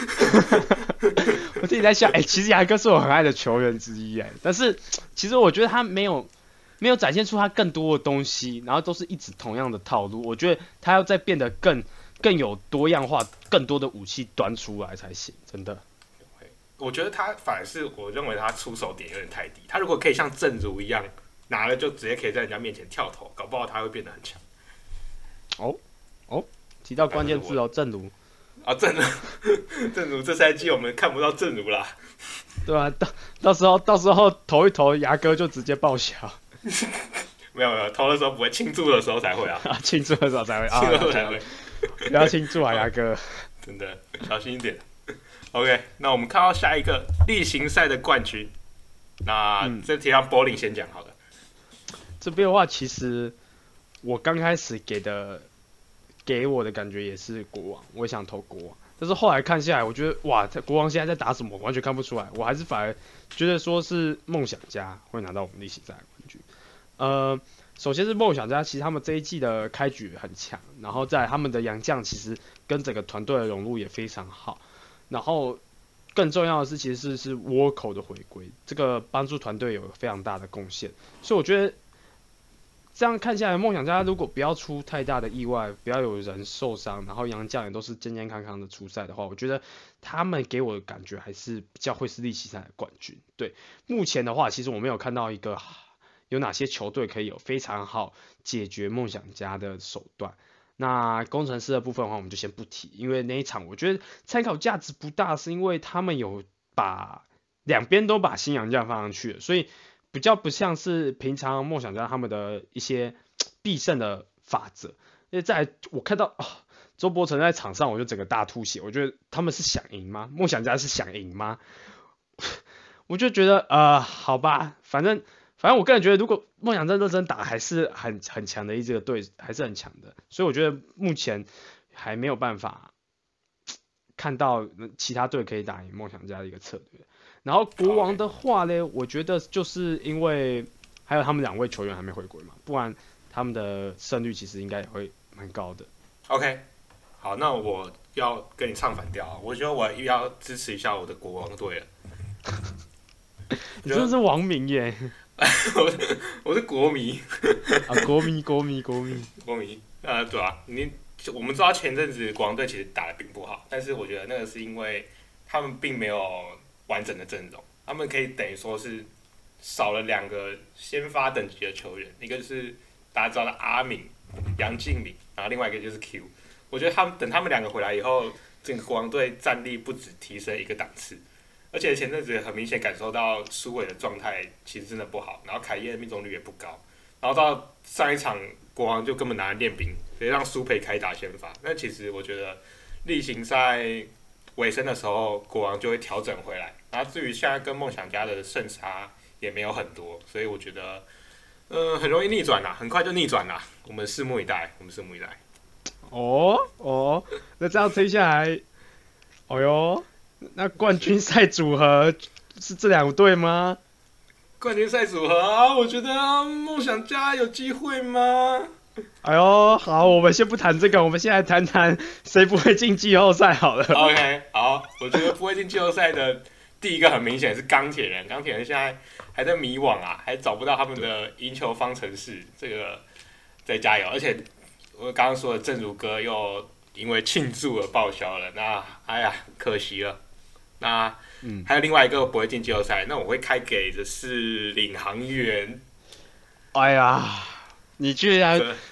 我自己在笑，哎、欸，其实牙哥是我很爱的球员之一哎、欸，但是其实我觉得他没有没有展现出他更多的东西，然后都是一直同样的套路。我觉得他要再变得更更有多样化，更多的武器端出来才行，真的。 我觉得他反而是我认为他出手点有点太低，他如果可以像正如一样拿了就直接可以在人家面前跳投，搞不好他会变得很强。 哦哦，提到关键字哦，正如。 啊，正如，正如这赛季我们看不到正如啦。 对啊，到到时候到时候投一投，牙哥就直接报销。 没有没有，投的时候不会，庆祝的时候才会啊。 庆祝的时候才会， 庆祝的时候才会。 不要庆祝啊，牙哥。 真的，小心一点。OK， 那我们看到下一个例行赛的冠军。那这题让 Bowling 先讲好了。 这边的话，其实我刚开始给的。给我的感觉也是国王，我也想投国王，但是后来看下来，我觉得哇，国王现在在打什么，完全看不出来。我还是反而觉得说是梦想家会拿到我们例行赛的冠军。呃，首先是梦想家，其实他们这一季的开局很强，然后在他们的洋将其实跟整个团队的融入也非常好，然后更重要的是，其实是是倭寇的回归，这个帮助团队有非常大的贡献，所以我觉得。这样看下来，梦想家如果不要出太大的意外，不要有人受伤，然后洋将也都是健健康康的出赛的话，我觉得他们给我的感觉还是比较会是例行赛的冠军。对，目前的话，其实我没有看到一个有哪些球队可以有非常好解决梦想家的手段。那工程师的部分的话，我们就先不提，因为那一场我觉得参考价值不大，是因为他们有把两边都把新洋将放上去了，所以。比较不像是平常梦想家他们的一些必胜的法则，因为在我看到、哦、周伯成在场上，我就整个大吐血。我觉得他们是想赢吗？梦想家是想赢吗？我就觉得呃，好吧，反正反正我个人觉得，如果梦想家认真打，还是很很强的一支队，还是很强的。所以我觉得目前还没有办法看到其他队可以打赢梦想家的一个策略。然后国王的话呢，我觉得就是因为还有他们两位球员还没回归嘛，不然他们的胜率其实应该也会蛮高的。 OK， 好，那我要跟你唱反调，我觉得我又要支持一下我的国王队了。 你真的是王明耶！ 我我是国迷啊，国迷国迷国迷国迷，呃，对啊，你我们知道前阵子国王队其实打得并不好，但是我觉得那个是因为他们并没有。完整的阵容，他们可以等于说是少了两个先发等级的球员，一个是大家知道的阿敏、杨敬敏，然后另外一个就是 Q。我觉得他们等他们两个回来以后，整个国王队战力不止提升一个档次，而且前阵子很明显感受到苏伟的状态其实真的不好，然后凯耶的命中率也不高，然后到上一场国王就根本拿来练兵，直接让苏培开打先发。那其实我觉得例行赛尾声的时候，国王就会调整回来。然后至于现在跟梦想家的胜差也没有很多，所以我觉得，呃，很容易逆转啦，很快就逆转啦。我们拭目以待，我们拭目以待。 哦哦，那这样推下来，哦哟，那冠军赛组合是这两队吗？ 冠军赛组合啊，我觉得梦想家有机会吗？ 哎呦，好，我们先不谈这个，我们现在谈谈谁不会进季后赛好了。 OK， 好，我觉得不会进季后赛的。第一个很明显是钢铁人，钢铁人现在还在迷惘啊，还找不到他们的赢球方程式，这个再加油。而且我刚刚说的正如哥又因为庆祝而报销了，那哎呀可惜了。那、嗯、还有另外一个不会进季后赛，那我会开给的是领航员。 哎呀，你居然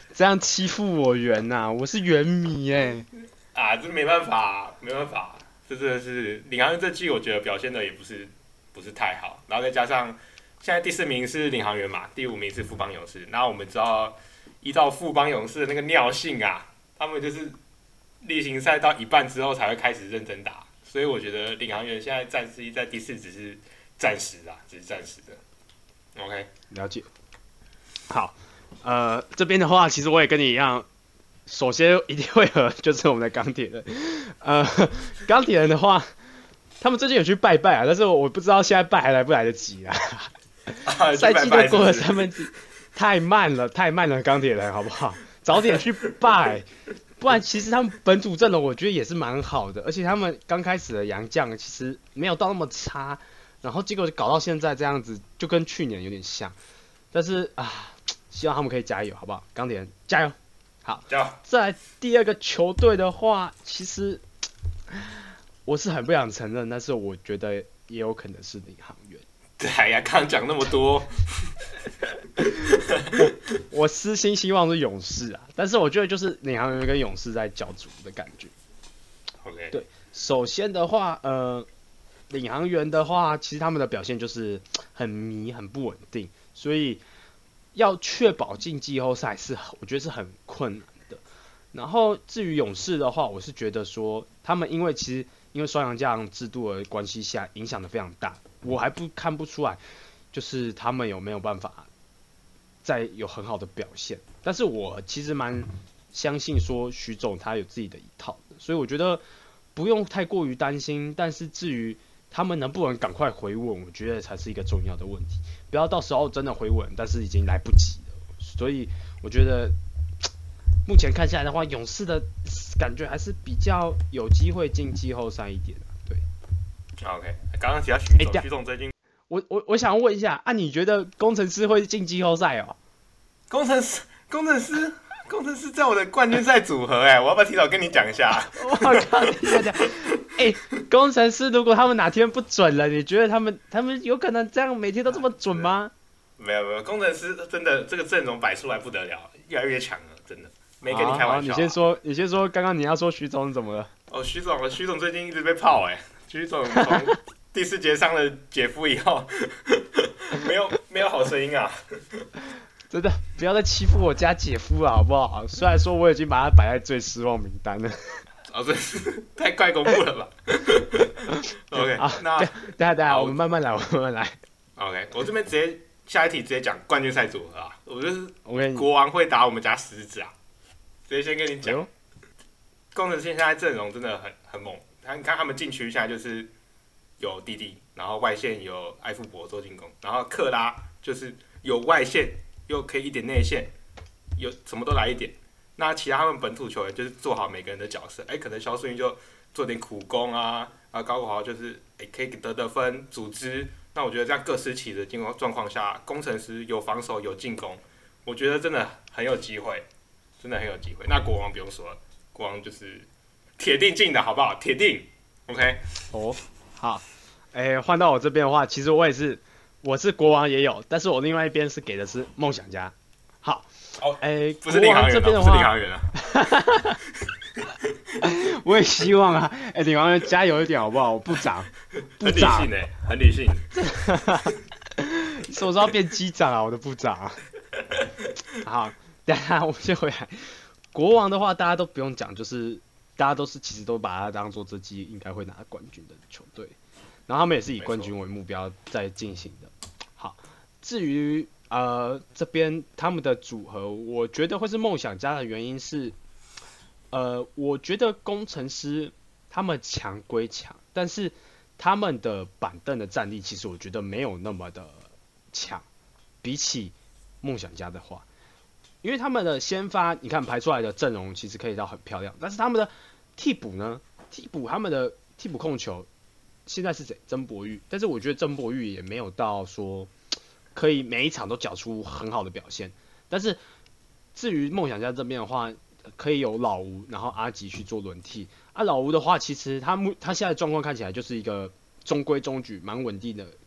这样欺负我圆呐、啊？我是圆迷哎、 欸。啊，这没办法，没办法，这真的是领航员这季我觉得表现的也不是不是太好，然后再加上现在第四名是领航员嘛，第五名是富邦勇士，然后我们知道依照富邦勇士的那个尿性啊，他们就是例行赛到一半之后才会开始认真打，所以我觉得领航员现在暂时在第四只是暂时啦，只是暂时的。OK， 了解。好，呃，这边的话，其实我也跟你一样。首先一定会和就是我们的钢铁人，呃，钢铁人的话，他们最近有去拜拜啊，但是我不知道现在拜还来不来得及啊。赛季都过了三分之一，太慢了，太慢了，钢铁人好不好？早点去拜，不然其实他们本土阵容我觉得也是蛮好的，而且他们刚开始的洋将其实没有到那么差，然后结果搞到现在这样子，就跟去年有点像，但是啊，希望他们可以加油，好不好？钢铁人加油！好，再来第二个球队的话，其实我是很不想承认，但是我觉得也有可能是领航员。 对呀，刚刚讲那么多我，我私心希望是勇士啊，但是我觉得就是领航员跟勇士在角逐的感觉。 OK， 对，首先的话，呃，领航员的话，其实他们的表现就是很迷、很不稳定，所以。要确保进季后赛是，我觉得是很困难的。然后至于勇士的话，我是觉得说，他们因为其实因为双阳将制度的关系下，影响的非常大。我还不看不出来，就是他们有没有办法再有很好的表现。但是我其实蛮相信说，徐总他有自己的一套的，所以我觉得不用太过于担心。但是至于他们能不能赶快回稳，我觉得才是一个重要的问题。不要到时候真的回稳，但是已经来不及了。所以我觉得目前看下来的话，勇士的感觉还是比较有机会进季后赛一点的。对。 OK， 刚刚提到徐总，徐总最近， 我我我想问一下，啊，你觉得工程师会进季后赛哦？ 工程师，工程师。工程师在我的冠军赛组合哎、欸，我要不要提早跟你讲一下？ 我靠，你讲，哎，工程师如果他们哪天不准了，你觉得他们他们有可能这样每天都这么准吗？ 没有没有，工程师真的这个阵容摆出来不得了，越来越强了，真的没跟你开玩笑、啊啊。 你先说，你先说，刚刚你要说徐总怎么了？ 哦，徐总，徐总最近一直被泡哎、欸，徐总从第四节伤了姐夫以后，没有没有好声音啊。 真的不要再欺负我家姐夫了，好不好？虽然说我已经把他摆在最失望名单了。 哦，这是太快公布了吧？OK， 好， 那等下等下，我们慢慢来，我们慢慢来。 OK， 我这边直接下一题直接讲冠军赛组合啊，我就是我国王会打我们家狮子啊，直接先跟你讲， 哎、 工程师现在阵容真的很很猛，你看他们禁区现在就是有弟弟，然后外线有艾富伯做进攻，然后克拉就是有外线。又可以一点内线，有什么都来一点。那其他他们本土球员就是做好每个人的角色，哎，可能肖顺宇就做点苦工啊，啊高国豪就是哎可以得得分、组织。那我觉得这样各司其职的进攻状况下，工程师有防守有进攻，我觉得真的很有机会，真的很有机会。那国王不用说了，国王就是铁定进的好不好？铁定 ，OK。 哦，好，哎，换到我这边的话，其实我也是。我是国王也有，但是我另外一边是给的是梦想家。好， 哦， 哎， 不是领航员、啊，不是领航员啊。 我也希望啊，哎，领航员加油一点好不好？我部长，部长， 很理性哎，很理性。 什么时候变机长啊？我的部长。好，等一下我们先回来。国王的话，大家都不用讲，就是大家都是其实都把它当做这季应该会拿冠军的球队。然后他们也是以冠军为目标在进行的。好，至于呃这边他们的组合，我觉得会是梦想家的原因是，呃，我觉得工程师他们强归强，但是他们的板凳的战力其实我觉得没有那么的强，比起梦想家的话，因为他们的先发你看排出来的阵容其实可以到很漂亮，但是他们的替补呢，替补他们的替补控球。现在是谁？曾博玉，但是我觉得曾博玉也没有到说可以每一场都缴出很好的表现。但是至于梦想家这边的话，可以有老吴，然后阿吉去做轮替。啊，老吴的话，其实他他现在状况看起来就是一个中规中矩、蛮稳定的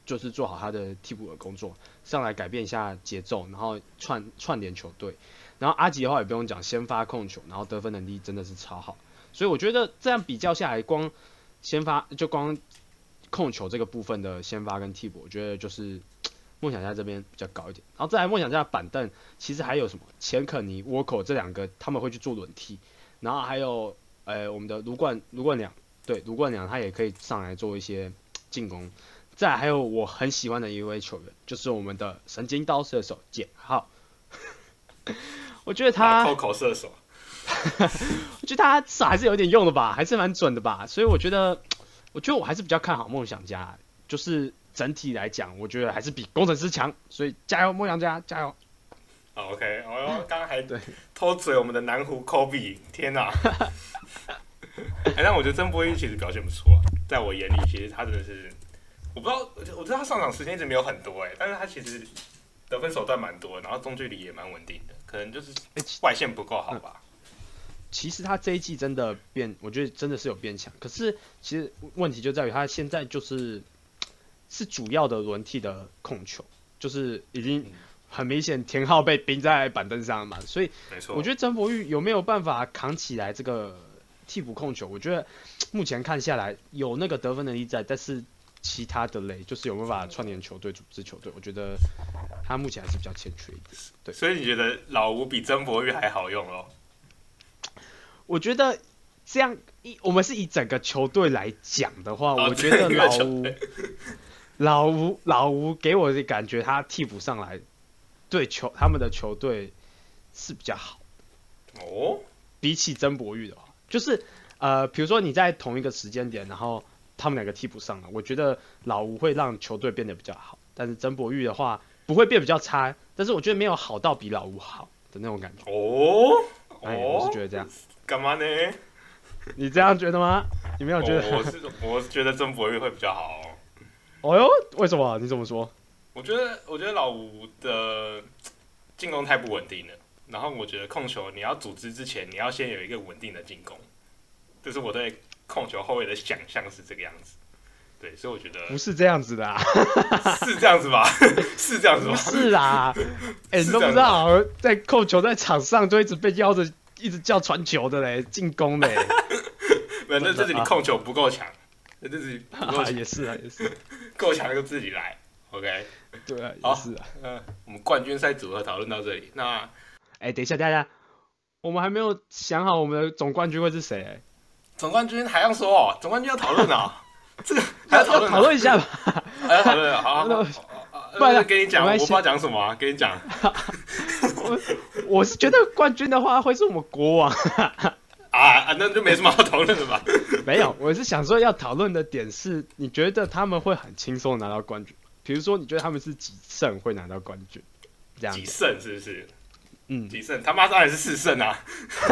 就是做好他的替补的工作，上来改变一下节奏，然后串串联球队。然后阿吉的话也不用讲，先发控球，然后得分能力真的是超好。所以我觉得这样比较下来，光先发就光控球这个部分的先发跟替补，我觉得就是梦想家这边比较高一点。然后再来梦想家的板凳，其实还有什么钱肯尼、沃口这两个他们会去做轮替，然后还有呃我们的卢冠卢冠良，对卢冠良他也可以上来做一些进攻。再来还有我很喜欢的一位球员，就是我们的神经刀射手简浩，我觉得他扣口射手。 我觉得他是还是有点用的吧，还是蛮准的吧，所以我觉得，我觉得我还是比较看好梦想家，就是整体来讲，我觉得还是比工程师强，所以加油梦想家，加油！ 好 ，OK， 哦哟，刚刚还偷嘴我们的南湖 Kobe， 天哪！哎，但我觉得曾博玉其实表现不错、啊，在我眼里，其实他真的是，我不知道，我知道他上场时间一直没有很多哎、欸，但是他其实得分手段蛮多，然后中距离也蛮稳定的，可能就是外线不够好吧。嗯， 其实他这一季真的变，我觉得真的是有变强。可是其实问题就在于他现在就是是主要的轮替的控球，就是已经很明显田浩被冰在板凳上了嘛，所以我觉得曾博玉有没有办法扛起来这个替补控球？我觉得目前看下来有那个得分能力在，但是其他的类就是有没有办法串联球队、组织球队，我觉得他目前还是比较欠缺一点。对， 所以你觉得老吴比曾博玉还好用咯？ 我觉得这样一，我们是以整个球队来讲的话，哦、我觉得老吴、老吴、老吴给我的感觉，他替补上来，对球他们的球队是比较好哦。 比起曾博玉的话，就是呃，比如说你在同一个时间点，然后他们两个替补上来，我觉得老吴会让球队变得比较好，但是曾博玉的话不会变比较差，但是我觉得没有好到比老吴好的那种感觉。 哦， 哎，我是觉得这样。 干嘛呢？ 你这样觉得吗？你没有觉得？ 我是我是觉得曾博玉会比较好、 哦。哦哟，为什么？你怎么说？ 我觉得我觉得老吴的进攻太不稳定了，然后我觉得控球你要组织之前，你要先有一个稳定的进攻，这是我对控球后卫的想象是这个样子。对，所以我觉得不是这样子的、啊， 是这样子吧？是这样子吧？ 不是啦，哎、欸，你都不知道，在控球在场上就一直被邀着。一直叫传球的嘞，进攻嘞， 没有，那这是你控球不够强，那这是不够强、 啊，也是啊，也是， 够强就自己来 ，OK， 对啊，也是啊， 嗯、呃，我们冠军赛组合讨论到这里，那， 哎、欸，等一下，等一下，我们还没有想好我们的总冠军会是谁、欸， 总冠军还要说哦，总冠军要讨论啊，这个还要讨论， 讨论一下吧， 还要讨论，好、啊，不然跟你讲，我不知道讲什么、啊，跟你讲。 我我是觉得冠军的话会是我们国王啊，那就没什么好讨论的吧？ 没有，我是想说要讨论的点是，你觉得他们会很轻松拿到冠军？比如说，你觉得他们是几胜会拿到冠军？这样几胜是不是？ 嗯， 几胜？他妈当然是四胜啊！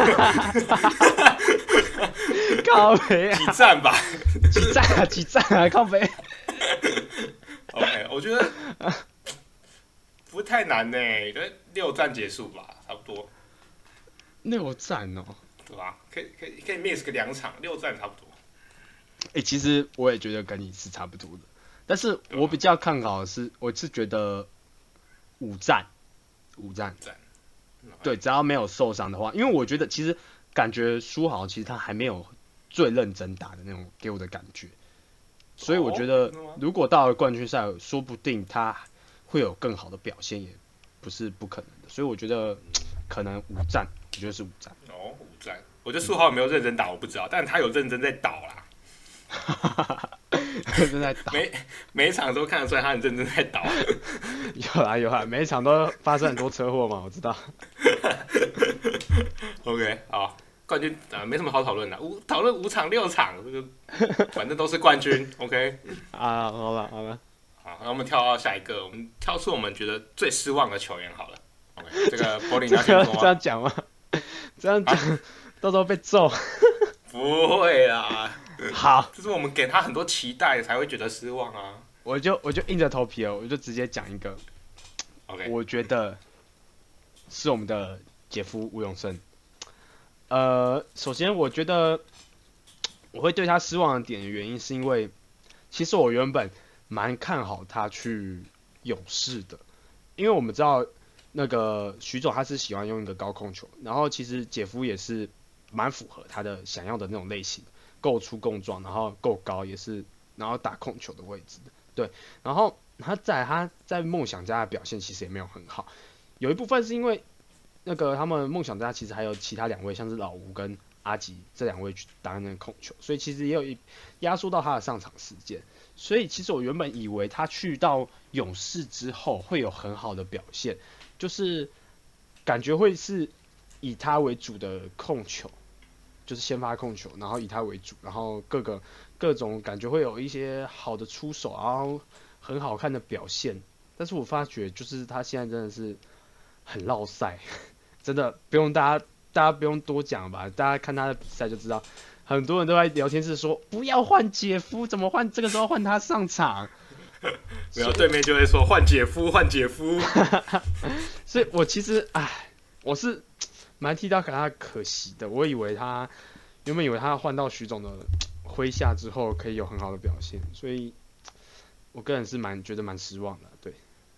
靠北啊！ 几战吧？ 几战啊？几战啊？靠北。 OK， 我觉得不会太难呢，觉得六战结束吧，差不多。 六战哦， 对吧？可以可以可以 miss 个两场，六战差不多。 哎、欸，其实我也觉得跟你是差不多的，但是我比较看好的是，我是觉得五战，五战，对，只要没有受伤的话，因为我觉得其实感觉书豪其实他还没有最认真打的那种给我的感觉。所以我觉得，如果到了冠军赛，说不定他会有更好的表现，也不是不可能的。所以我觉得可能五战，我觉得是五战。 哦，五战，我觉得苏豪有没有认真打我不知道，但他有认真在倒啦。 认真在倒， 每每一场都看得出来他很认真在倒。 有啦有啦，每一场都发生很多车祸嘛，我知道。 OK， 好。冠军啊，没什么好讨论的，五讨论五场六场，这个反正都是冠军。OK， 啊，好了好了， 好，那我们跳到下一个，我们挑出我们觉得最失望的球员好了。OK， 这个柏林要先说吗？ 这样讲吗？这样讲、啊，到时候被揍。 不会啦， 好， 这是我们给他很多期待才会觉得失望啊。 我就我就硬着头皮了，我就直接讲一个。 OK， 我觉得是我们的杰夫吴永胜。呃，首先我觉得我会对他失望的点的原因，是因为其实我原本蛮看好他去勇士的，因为我们知道那个徐总他是喜欢用一个高控球，然后其实姐夫也是蛮符合他的想要的那种类型，够粗够壮，然后够高也是，然后打控球的位置的，对，然后他在他在梦想家的表现其实也没有很好，有一部分是因为那个他们梦想家其实还有其他两位，像是老吴跟阿吉这两位去担任控球，所以其实也有一压缩到他的上场时间。所以其实我原本以为他去到勇士之后会有很好的表现，就是感觉会是以他为主的控球，就是先发控球，然后以他为主，然后各个各种感觉会有一些好的出手，然后很好看的表现。但是我发觉就是他现在真的是很落赛，真的不用大家大家不用多讲吧，大家看他的比赛就知道，很多人都在聊天室说不要换姐夫，怎么换这个时候换他上场？ 没有，对面就会说换姐夫，换姐夫。 所以我其实唉，我是蛮替他感到可惜的，我以为他原本以为他换到徐总的麾下之后可以有很好的表现，所以我个人是蛮觉得蛮失望的，对。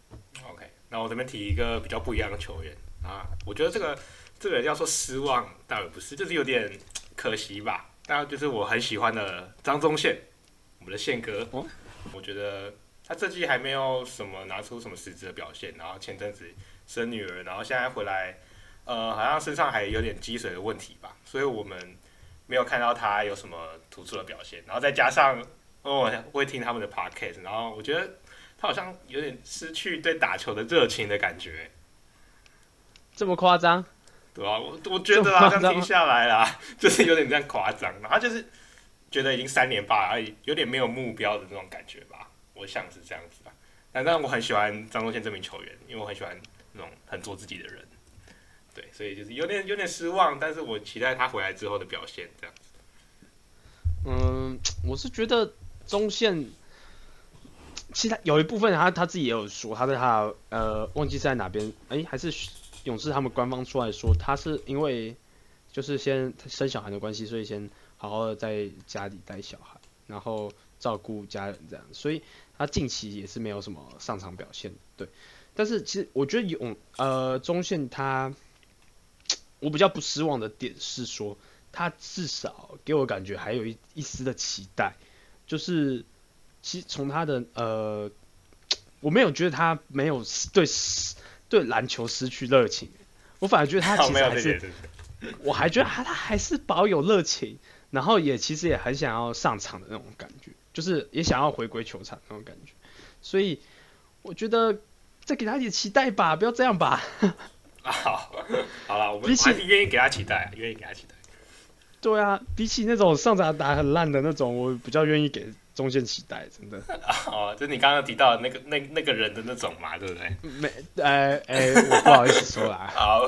OK， 那我这边提一个比较不一样的球员啊，我觉得这个这个人要说失望，当然不是，就是有点可惜吧。当然就是我很喜欢的张宗宪，我们的宪哥，哦、我觉得他这季还没有什么拿出什么实质的表现，然后前阵子生女儿，然后现在回来，呃，好像身上还有点积水的问题吧，所以我们没有看到他有什么突出的表现，然后再加上我会听他们的 podcast， 然后我觉得他好像有点失去对打球的热情的感觉， 这么夸张？ 对啊，我我觉得啊，这样听下来啦，就是有点这样夸张，然后就是觉得已经三连霸而已，有点没有目标的那种感觉吧，我想是这样子吧。但但我很喜欢张宗宪这名球员，因为我很喜欢那种很做自己的人，对，所以就是有点有点失望，但是我期待他回来之后的表现这样子。 嗯，我是觉得宗宪，其实有一部分他他自己也有说，他在他的呃忘记是在哪边，哎、欸、还是勇士他们官方出来说，他是因为就是先生小孩的关系，所以先好好的在家里带小孩，然后照顾家人这样，所以他近期也是没有什么上场表现，对。但是其实我觉得勇呃宗宪他，我比较不失望的点是说，他至少给我感觉还有一一丝的期待，就是其实从他的呃，我没有觉得他没有对对篮球失去热情，我反而觉得他其实还是，我还觉得他他还是保有热情，然后也其实也很想要上场的那种感觉，就是也想要回归球场那种感觉，所以我觉得再给他一点期待吧，不要这样吧。 好，好了，我们还是愿意给他期待，愿意给他期待。 对啊，比起那种上场打很烂的那种，我比较愿意给中线期待，真的。 哦，就你刚刚提到的那个那那个人的那种嘛，对不对？ 没，呃，哎，我不好意思说啦。 好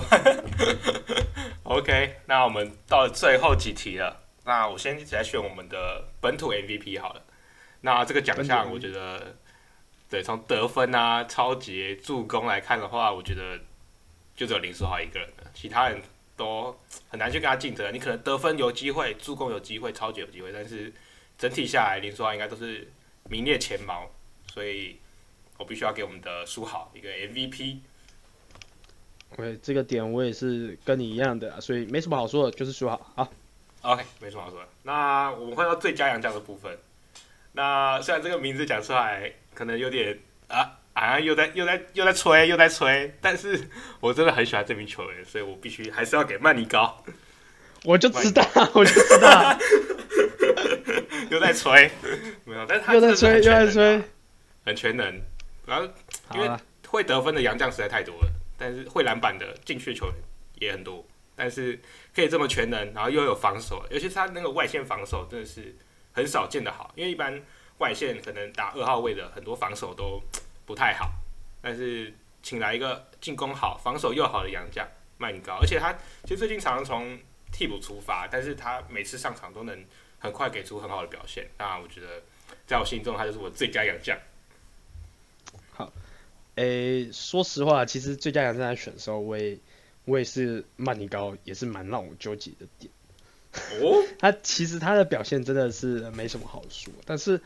，OK， 那我们到了最后几题了，那我先来选我们的本土 M V P 好了。那这个奖项，我觉得，对，从得分啊、抄截、助攻来看的话，我觉得就只有林书豪一个人了，其他人都很难去跟他竞争。你可能得分有机会，助攻有机会，抄截有机会，但是整体下来，林书豪应该都是名列前茅，所以我必须要给我们的书豪一个 M V P。 OK， 这个点我也是跟你一样的，所以没什么好说的，就是书豪。好 ，OK， 没什么好说的。那我们换到最佳洋将的部分。那虽然这个名字讲出来可能有点啊。啊，又在又在又在吹又在吹，但是我真的很喜欢这名球员，所以我必须还是要给曼尼高。 我就知道，我就知道， 又在吹，没有，但是他又在吹又在吹， 很全能。然后因为会得分的洋将实在太多了，但是会篮板的禁区球员也很多，但是可以这么全能，然后又有防守，尤其是他那个外线防守真的是很少见的好，因为一般外线可能打二号位的很多防守都不太好，但是请来一个进攻好、防守又好的洋将曼尼高，而且他其实最近常常从替补出发，但是他每次上场都能很快给出很好的表现。那我觉得在我心中，他就是我最佳洋将。 好，诶，说实话，其实最佳洋将在选的时候，我也我也是曼尼高，也是蛮让我纠结的点。 哦， 他其实他的表现真的是没什么好说，但是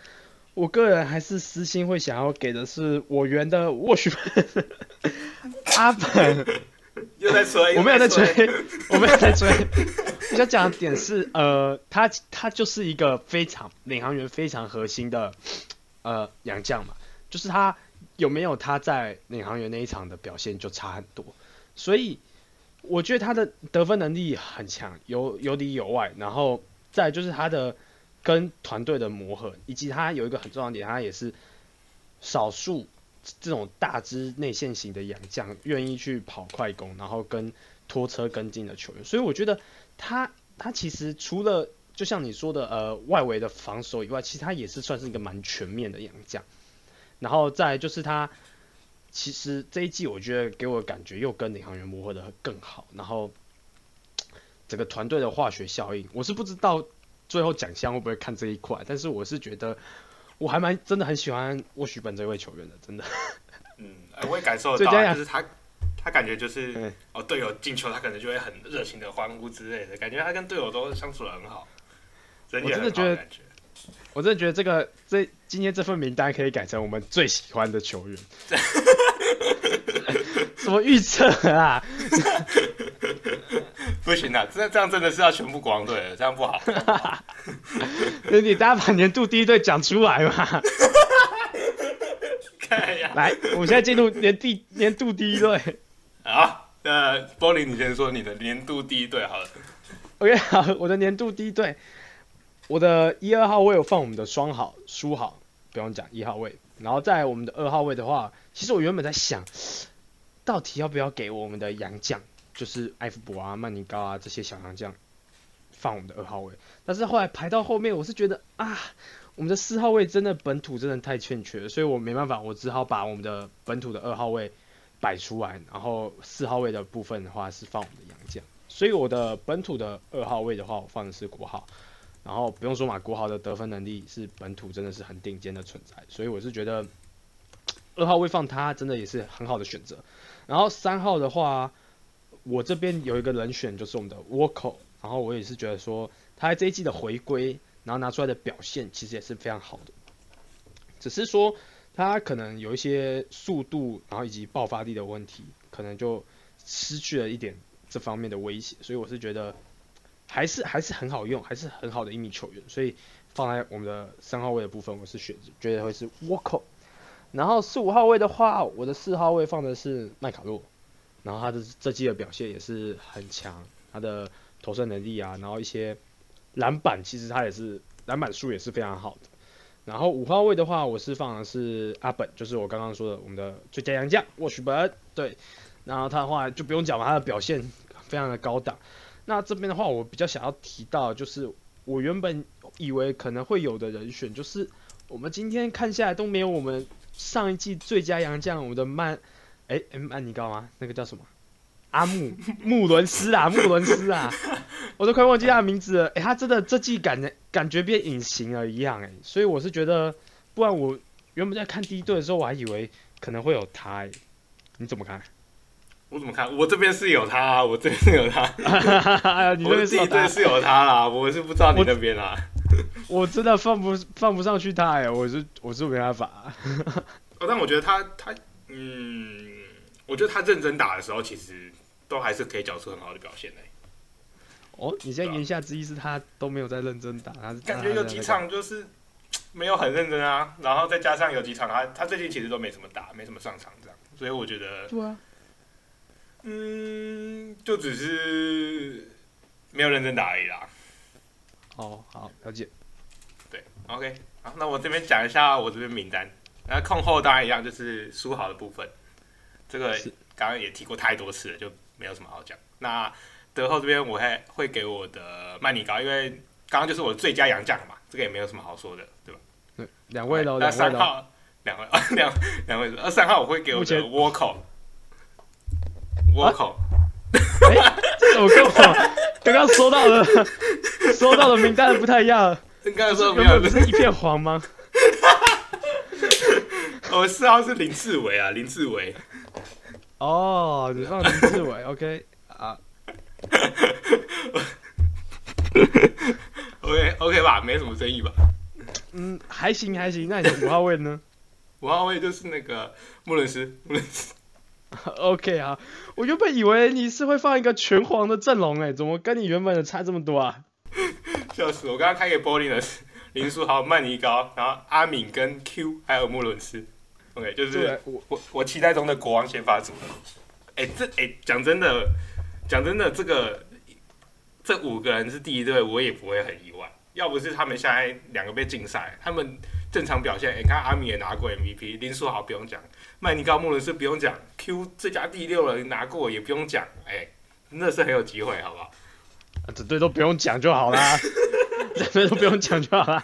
我个人还是私心会想要给的是我原的沃许阿本， 又在吹， 我没有在吹，我没有在吹。我想讲的点是，呃，他他就是一个非常领航员非常核心的呃洋将嘛，就是他有没有他在领航员那一场的表现就差很多，所以我觉得他的得分能力很强，有有里有外，然后再来就是他的跟团队的磨合，以及他有一个很重要的点，他也是少数这种大支内线型的洋将愿意去跑快攻，然后跟拖车跟进的球员，所以我觉得他他其实除了就像你说的呃外围的防守以外，其实他也是算是一个蛮全面的洋将。然后再来就是他其实这一季我觉得给我的感觉又跟领航员磨合的更好，然后整个团队的化学效应，我是不知道最后奖项会不会看这一块，但是我是觉得我还蛮真的很喜欢沃许本这位球员的，真的。 嗯，我也感受得到，就是他他感觉就是、嗯、哦队友进球，他可能就会很热情的欢呼之类的，感觉他跟队友都相处得很好，人也很好的感觉。 我真的觉得这个这今天这份名单可以改成我们最喜欢的球员。什么预测啊？ 不行啊，这这样真的是要全部国王队了，这样不好。 你大家把年度第一队讲出来嘛。来，我们现在进入年第年度第一队。 好，那波林你先说你的年度第一队好了。 OK， 好，我的年度第一队。我的一二号位有放我们的双好、书好，不用讲一号位。然后在我们的二号位的话，其实我原本在想，到底要不要给我们的洋将，就是艾弗伯啊、曼尼高啊这些小洋将放我们的二号位。但是后来排到后面，我是觉得啊，我们的四号位真的本土真的太欠缺了，所以我没办法，我只好把我们的本土的二号位摆出来，然后四号位的部分的话是放我们的洋将。所以我的本土的二号位的话，我放的是国豪。然后不用说嘛，国豪的得分能力是本土真的是很顶尖的存在，所以我是觉得二号位放他真的也是很好的选择。然后三号的话，我这边有一个人选就是我们的 Walker， 然后我也是觉得说他在这一季的回归，然后拿出来的表现其实也是非常好的，只是说他可能有一些速度，然后以及爆发力的问题，可能就失去了一点这方面的威胁，所以我是觉得。还是还是很好用，还是很好的一名球员，所以放在我们的三号位的部分，我是选觉得会是 Walker。然后四五号位的话，我的四号位放的是麦卡洛，然后他的这季的表现也是很强，他的投射能力啊，然后一些篮板其实他也是篮板数也是非常好的。然后五号位的话，我是放的是阿本，就是我刚刚说的我们的最佳洋将沃许本，对，然后他的话就不用讲嘛，他的表现非常的高档。那这边的话，我比较想要提到，就是我原本以为可能会有的人选，就是我们今天看下来都没有我们上一季最佳洋将，我们的曼，哎、欸，曼尼高吗？那个叫什么？阿姆穆伦斯啊，穆伦斯啊，我都快忘记他的名字了。哎、欸，他真的这季感感觉变隐形了一样，哎，所以我是觉得，不然我原本在看第一队的时候，我还以为可能会有他，哎，你怎么看？ 我怎么看？我这边是有他、啊，我这边是有他。 你那边是有他， 我第一队是有他啦，我是不知道你那边啦。 我, 我真的放不放不上去他哎，我是我是没办法、啊哦。但我觉得他他嗯，我觉得他认真打的时候，其实都还是可以缴出很好的表现的。 哦，你现在言下之意是他都没有在认真打，他是感觉有几场就是没有很认真啊，然后再加上有几场他他最近其实都没怎么打，没怎么上场这样，所以我觉得对啊。 嗯，就只是没有认真打而已啦。 哦，好，了解。 对 ，OK， 好，那我这边讲一下我这边名单。那控后当然一样，就是输好的部分，这个刚刚也提过太多次了，就没有什么好讲。那德后这边我会会给我的曼尼高，因为刚刚就是我的最佳洋将嘛，这个也没有什么好说的，对吧？ 对，两位喽， 那三号，两位，两两位，二三号我会给我的沃口。Walker， 哎、欸，这怎么跟我刚刚收到的收到的名单不太一样？ 刚刚说原本不是一片黄吗？ 我四号是林志伟啊，林志伟。 哦，你放林志伟 ，OK 啊。 OK OK 吧，没什么争议吧？ 嗯，还行还行。那你的五号位呢？ 五号位就是那个穆伦斯，穆伦斯。 OK 啊，我原本以为你是会放一个全黄的阵容诶，怎么跟你原本的差这么多啊？ 笑死！我刚刚开给 bowling 的是林书豪、曼尼高，然后阿敏跟 Q 还有穆伦斯。OK， 就是我我我期待中的国王先发组合。哎、欸，这哎讲、欸、真的，讲真的，这个这五个人是第一队，我也不会很意外。要不是他们现在两个被禁赛，他们正常表现，哎、欸，看阿米也拿过 M V P， 林书豪不用讲，曼尼高、穆伦斯不用讲 ，Q 这家第六人拿过也不用讲，哎、欸，真的是很有机会，好不好？ 啊，这队都不用讲就好啦，这队都不用讲就好啦。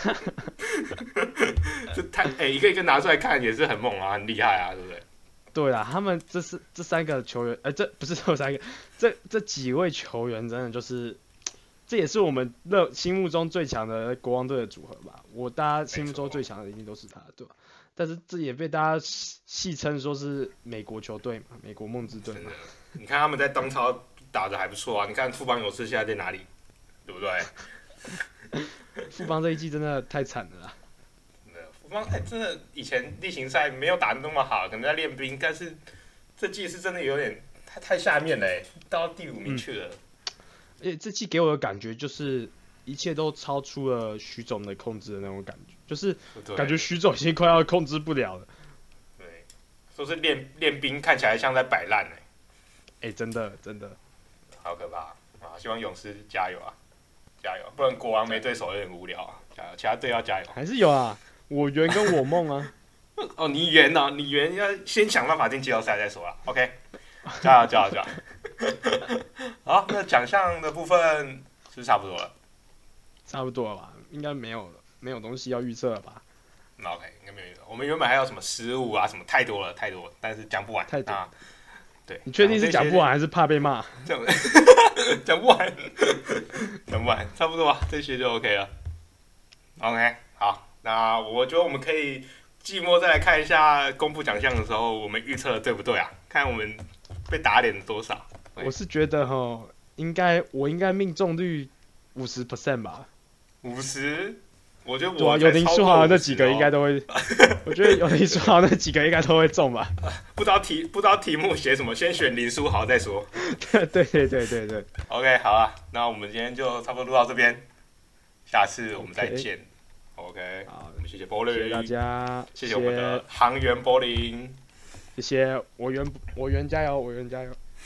这太哎、欸，一个一个拿出来看也是很猛啊，很厉害啊，对不对？ 对啦，他们这是这三个球员，哎、欸，这不是这三个，这这几位球员真的就是，这也是我们热心目中最强的国王队的组合吧。我大家心目中最强的一定都是他，对吧？但是这也被大家戏称说是美国球队嘛，美国梦之队嘛。 你看他们在东超打得还不错啊，你看富邦勇士现在在哪里，对不对？ 富邦这一季真的太惨了啦。 富邦哎、欸，真的以前例行赛没有打得那么好，可能在练兵，但是这季是真的有点太太下面了、欸，到第五名去了。 而且、嗯、这季给我的感觉就是一切都超出了徐总的控制的那种感觉，就是感觉徐总已经快要控制不了了。 对，说是练练兵，看起来像在摆烂哎。 哎、欸，真的真的， 好可怕啊！希望勇士加油啊，加油！不然国王没对手有点无聊啊，加油！其他队要加油。 还是有啊。我圆跟我梦啊！ 哦，你圆哦，你圆要先想办法进季后赛再说啦。OK， 加油加油加油！好，那奖项的部分是不是差不多了？ 差不多了吧，应该没有了，没有东西要预测了吧？ 那 OK， 应该没有。我们原本还有什么失误啊，什么太多了太多了，但是讲不完。 太多。 啊、对， 你确定是讲不完还是怕被骂？ 讲讲不完，讲不完，差不多吧，这些就 OK 了。OK， 好。那我觉得我们可以季末再来看一下公布奖项的时候，我们预测的对不对啊？看我们被打脸多少。 我是觉得哈，应该我应该命中率五十 percent 吧。 五十？我觉得我、 啊、有林书豪那几个应该都会，我觉得有林书豪那几个应该都会中吧。 不知道题不知道题目写什么，先选林书豪再说。 对对对对对对。 OK， 好啊，那我们今天就差不多录到这边，下次我们再见。Okay. OK， 好，我们谢谢 Bowling， 谢谢大家， 谢谢我们的航员 Bowling， 谢谢我员我员加油，我员加油。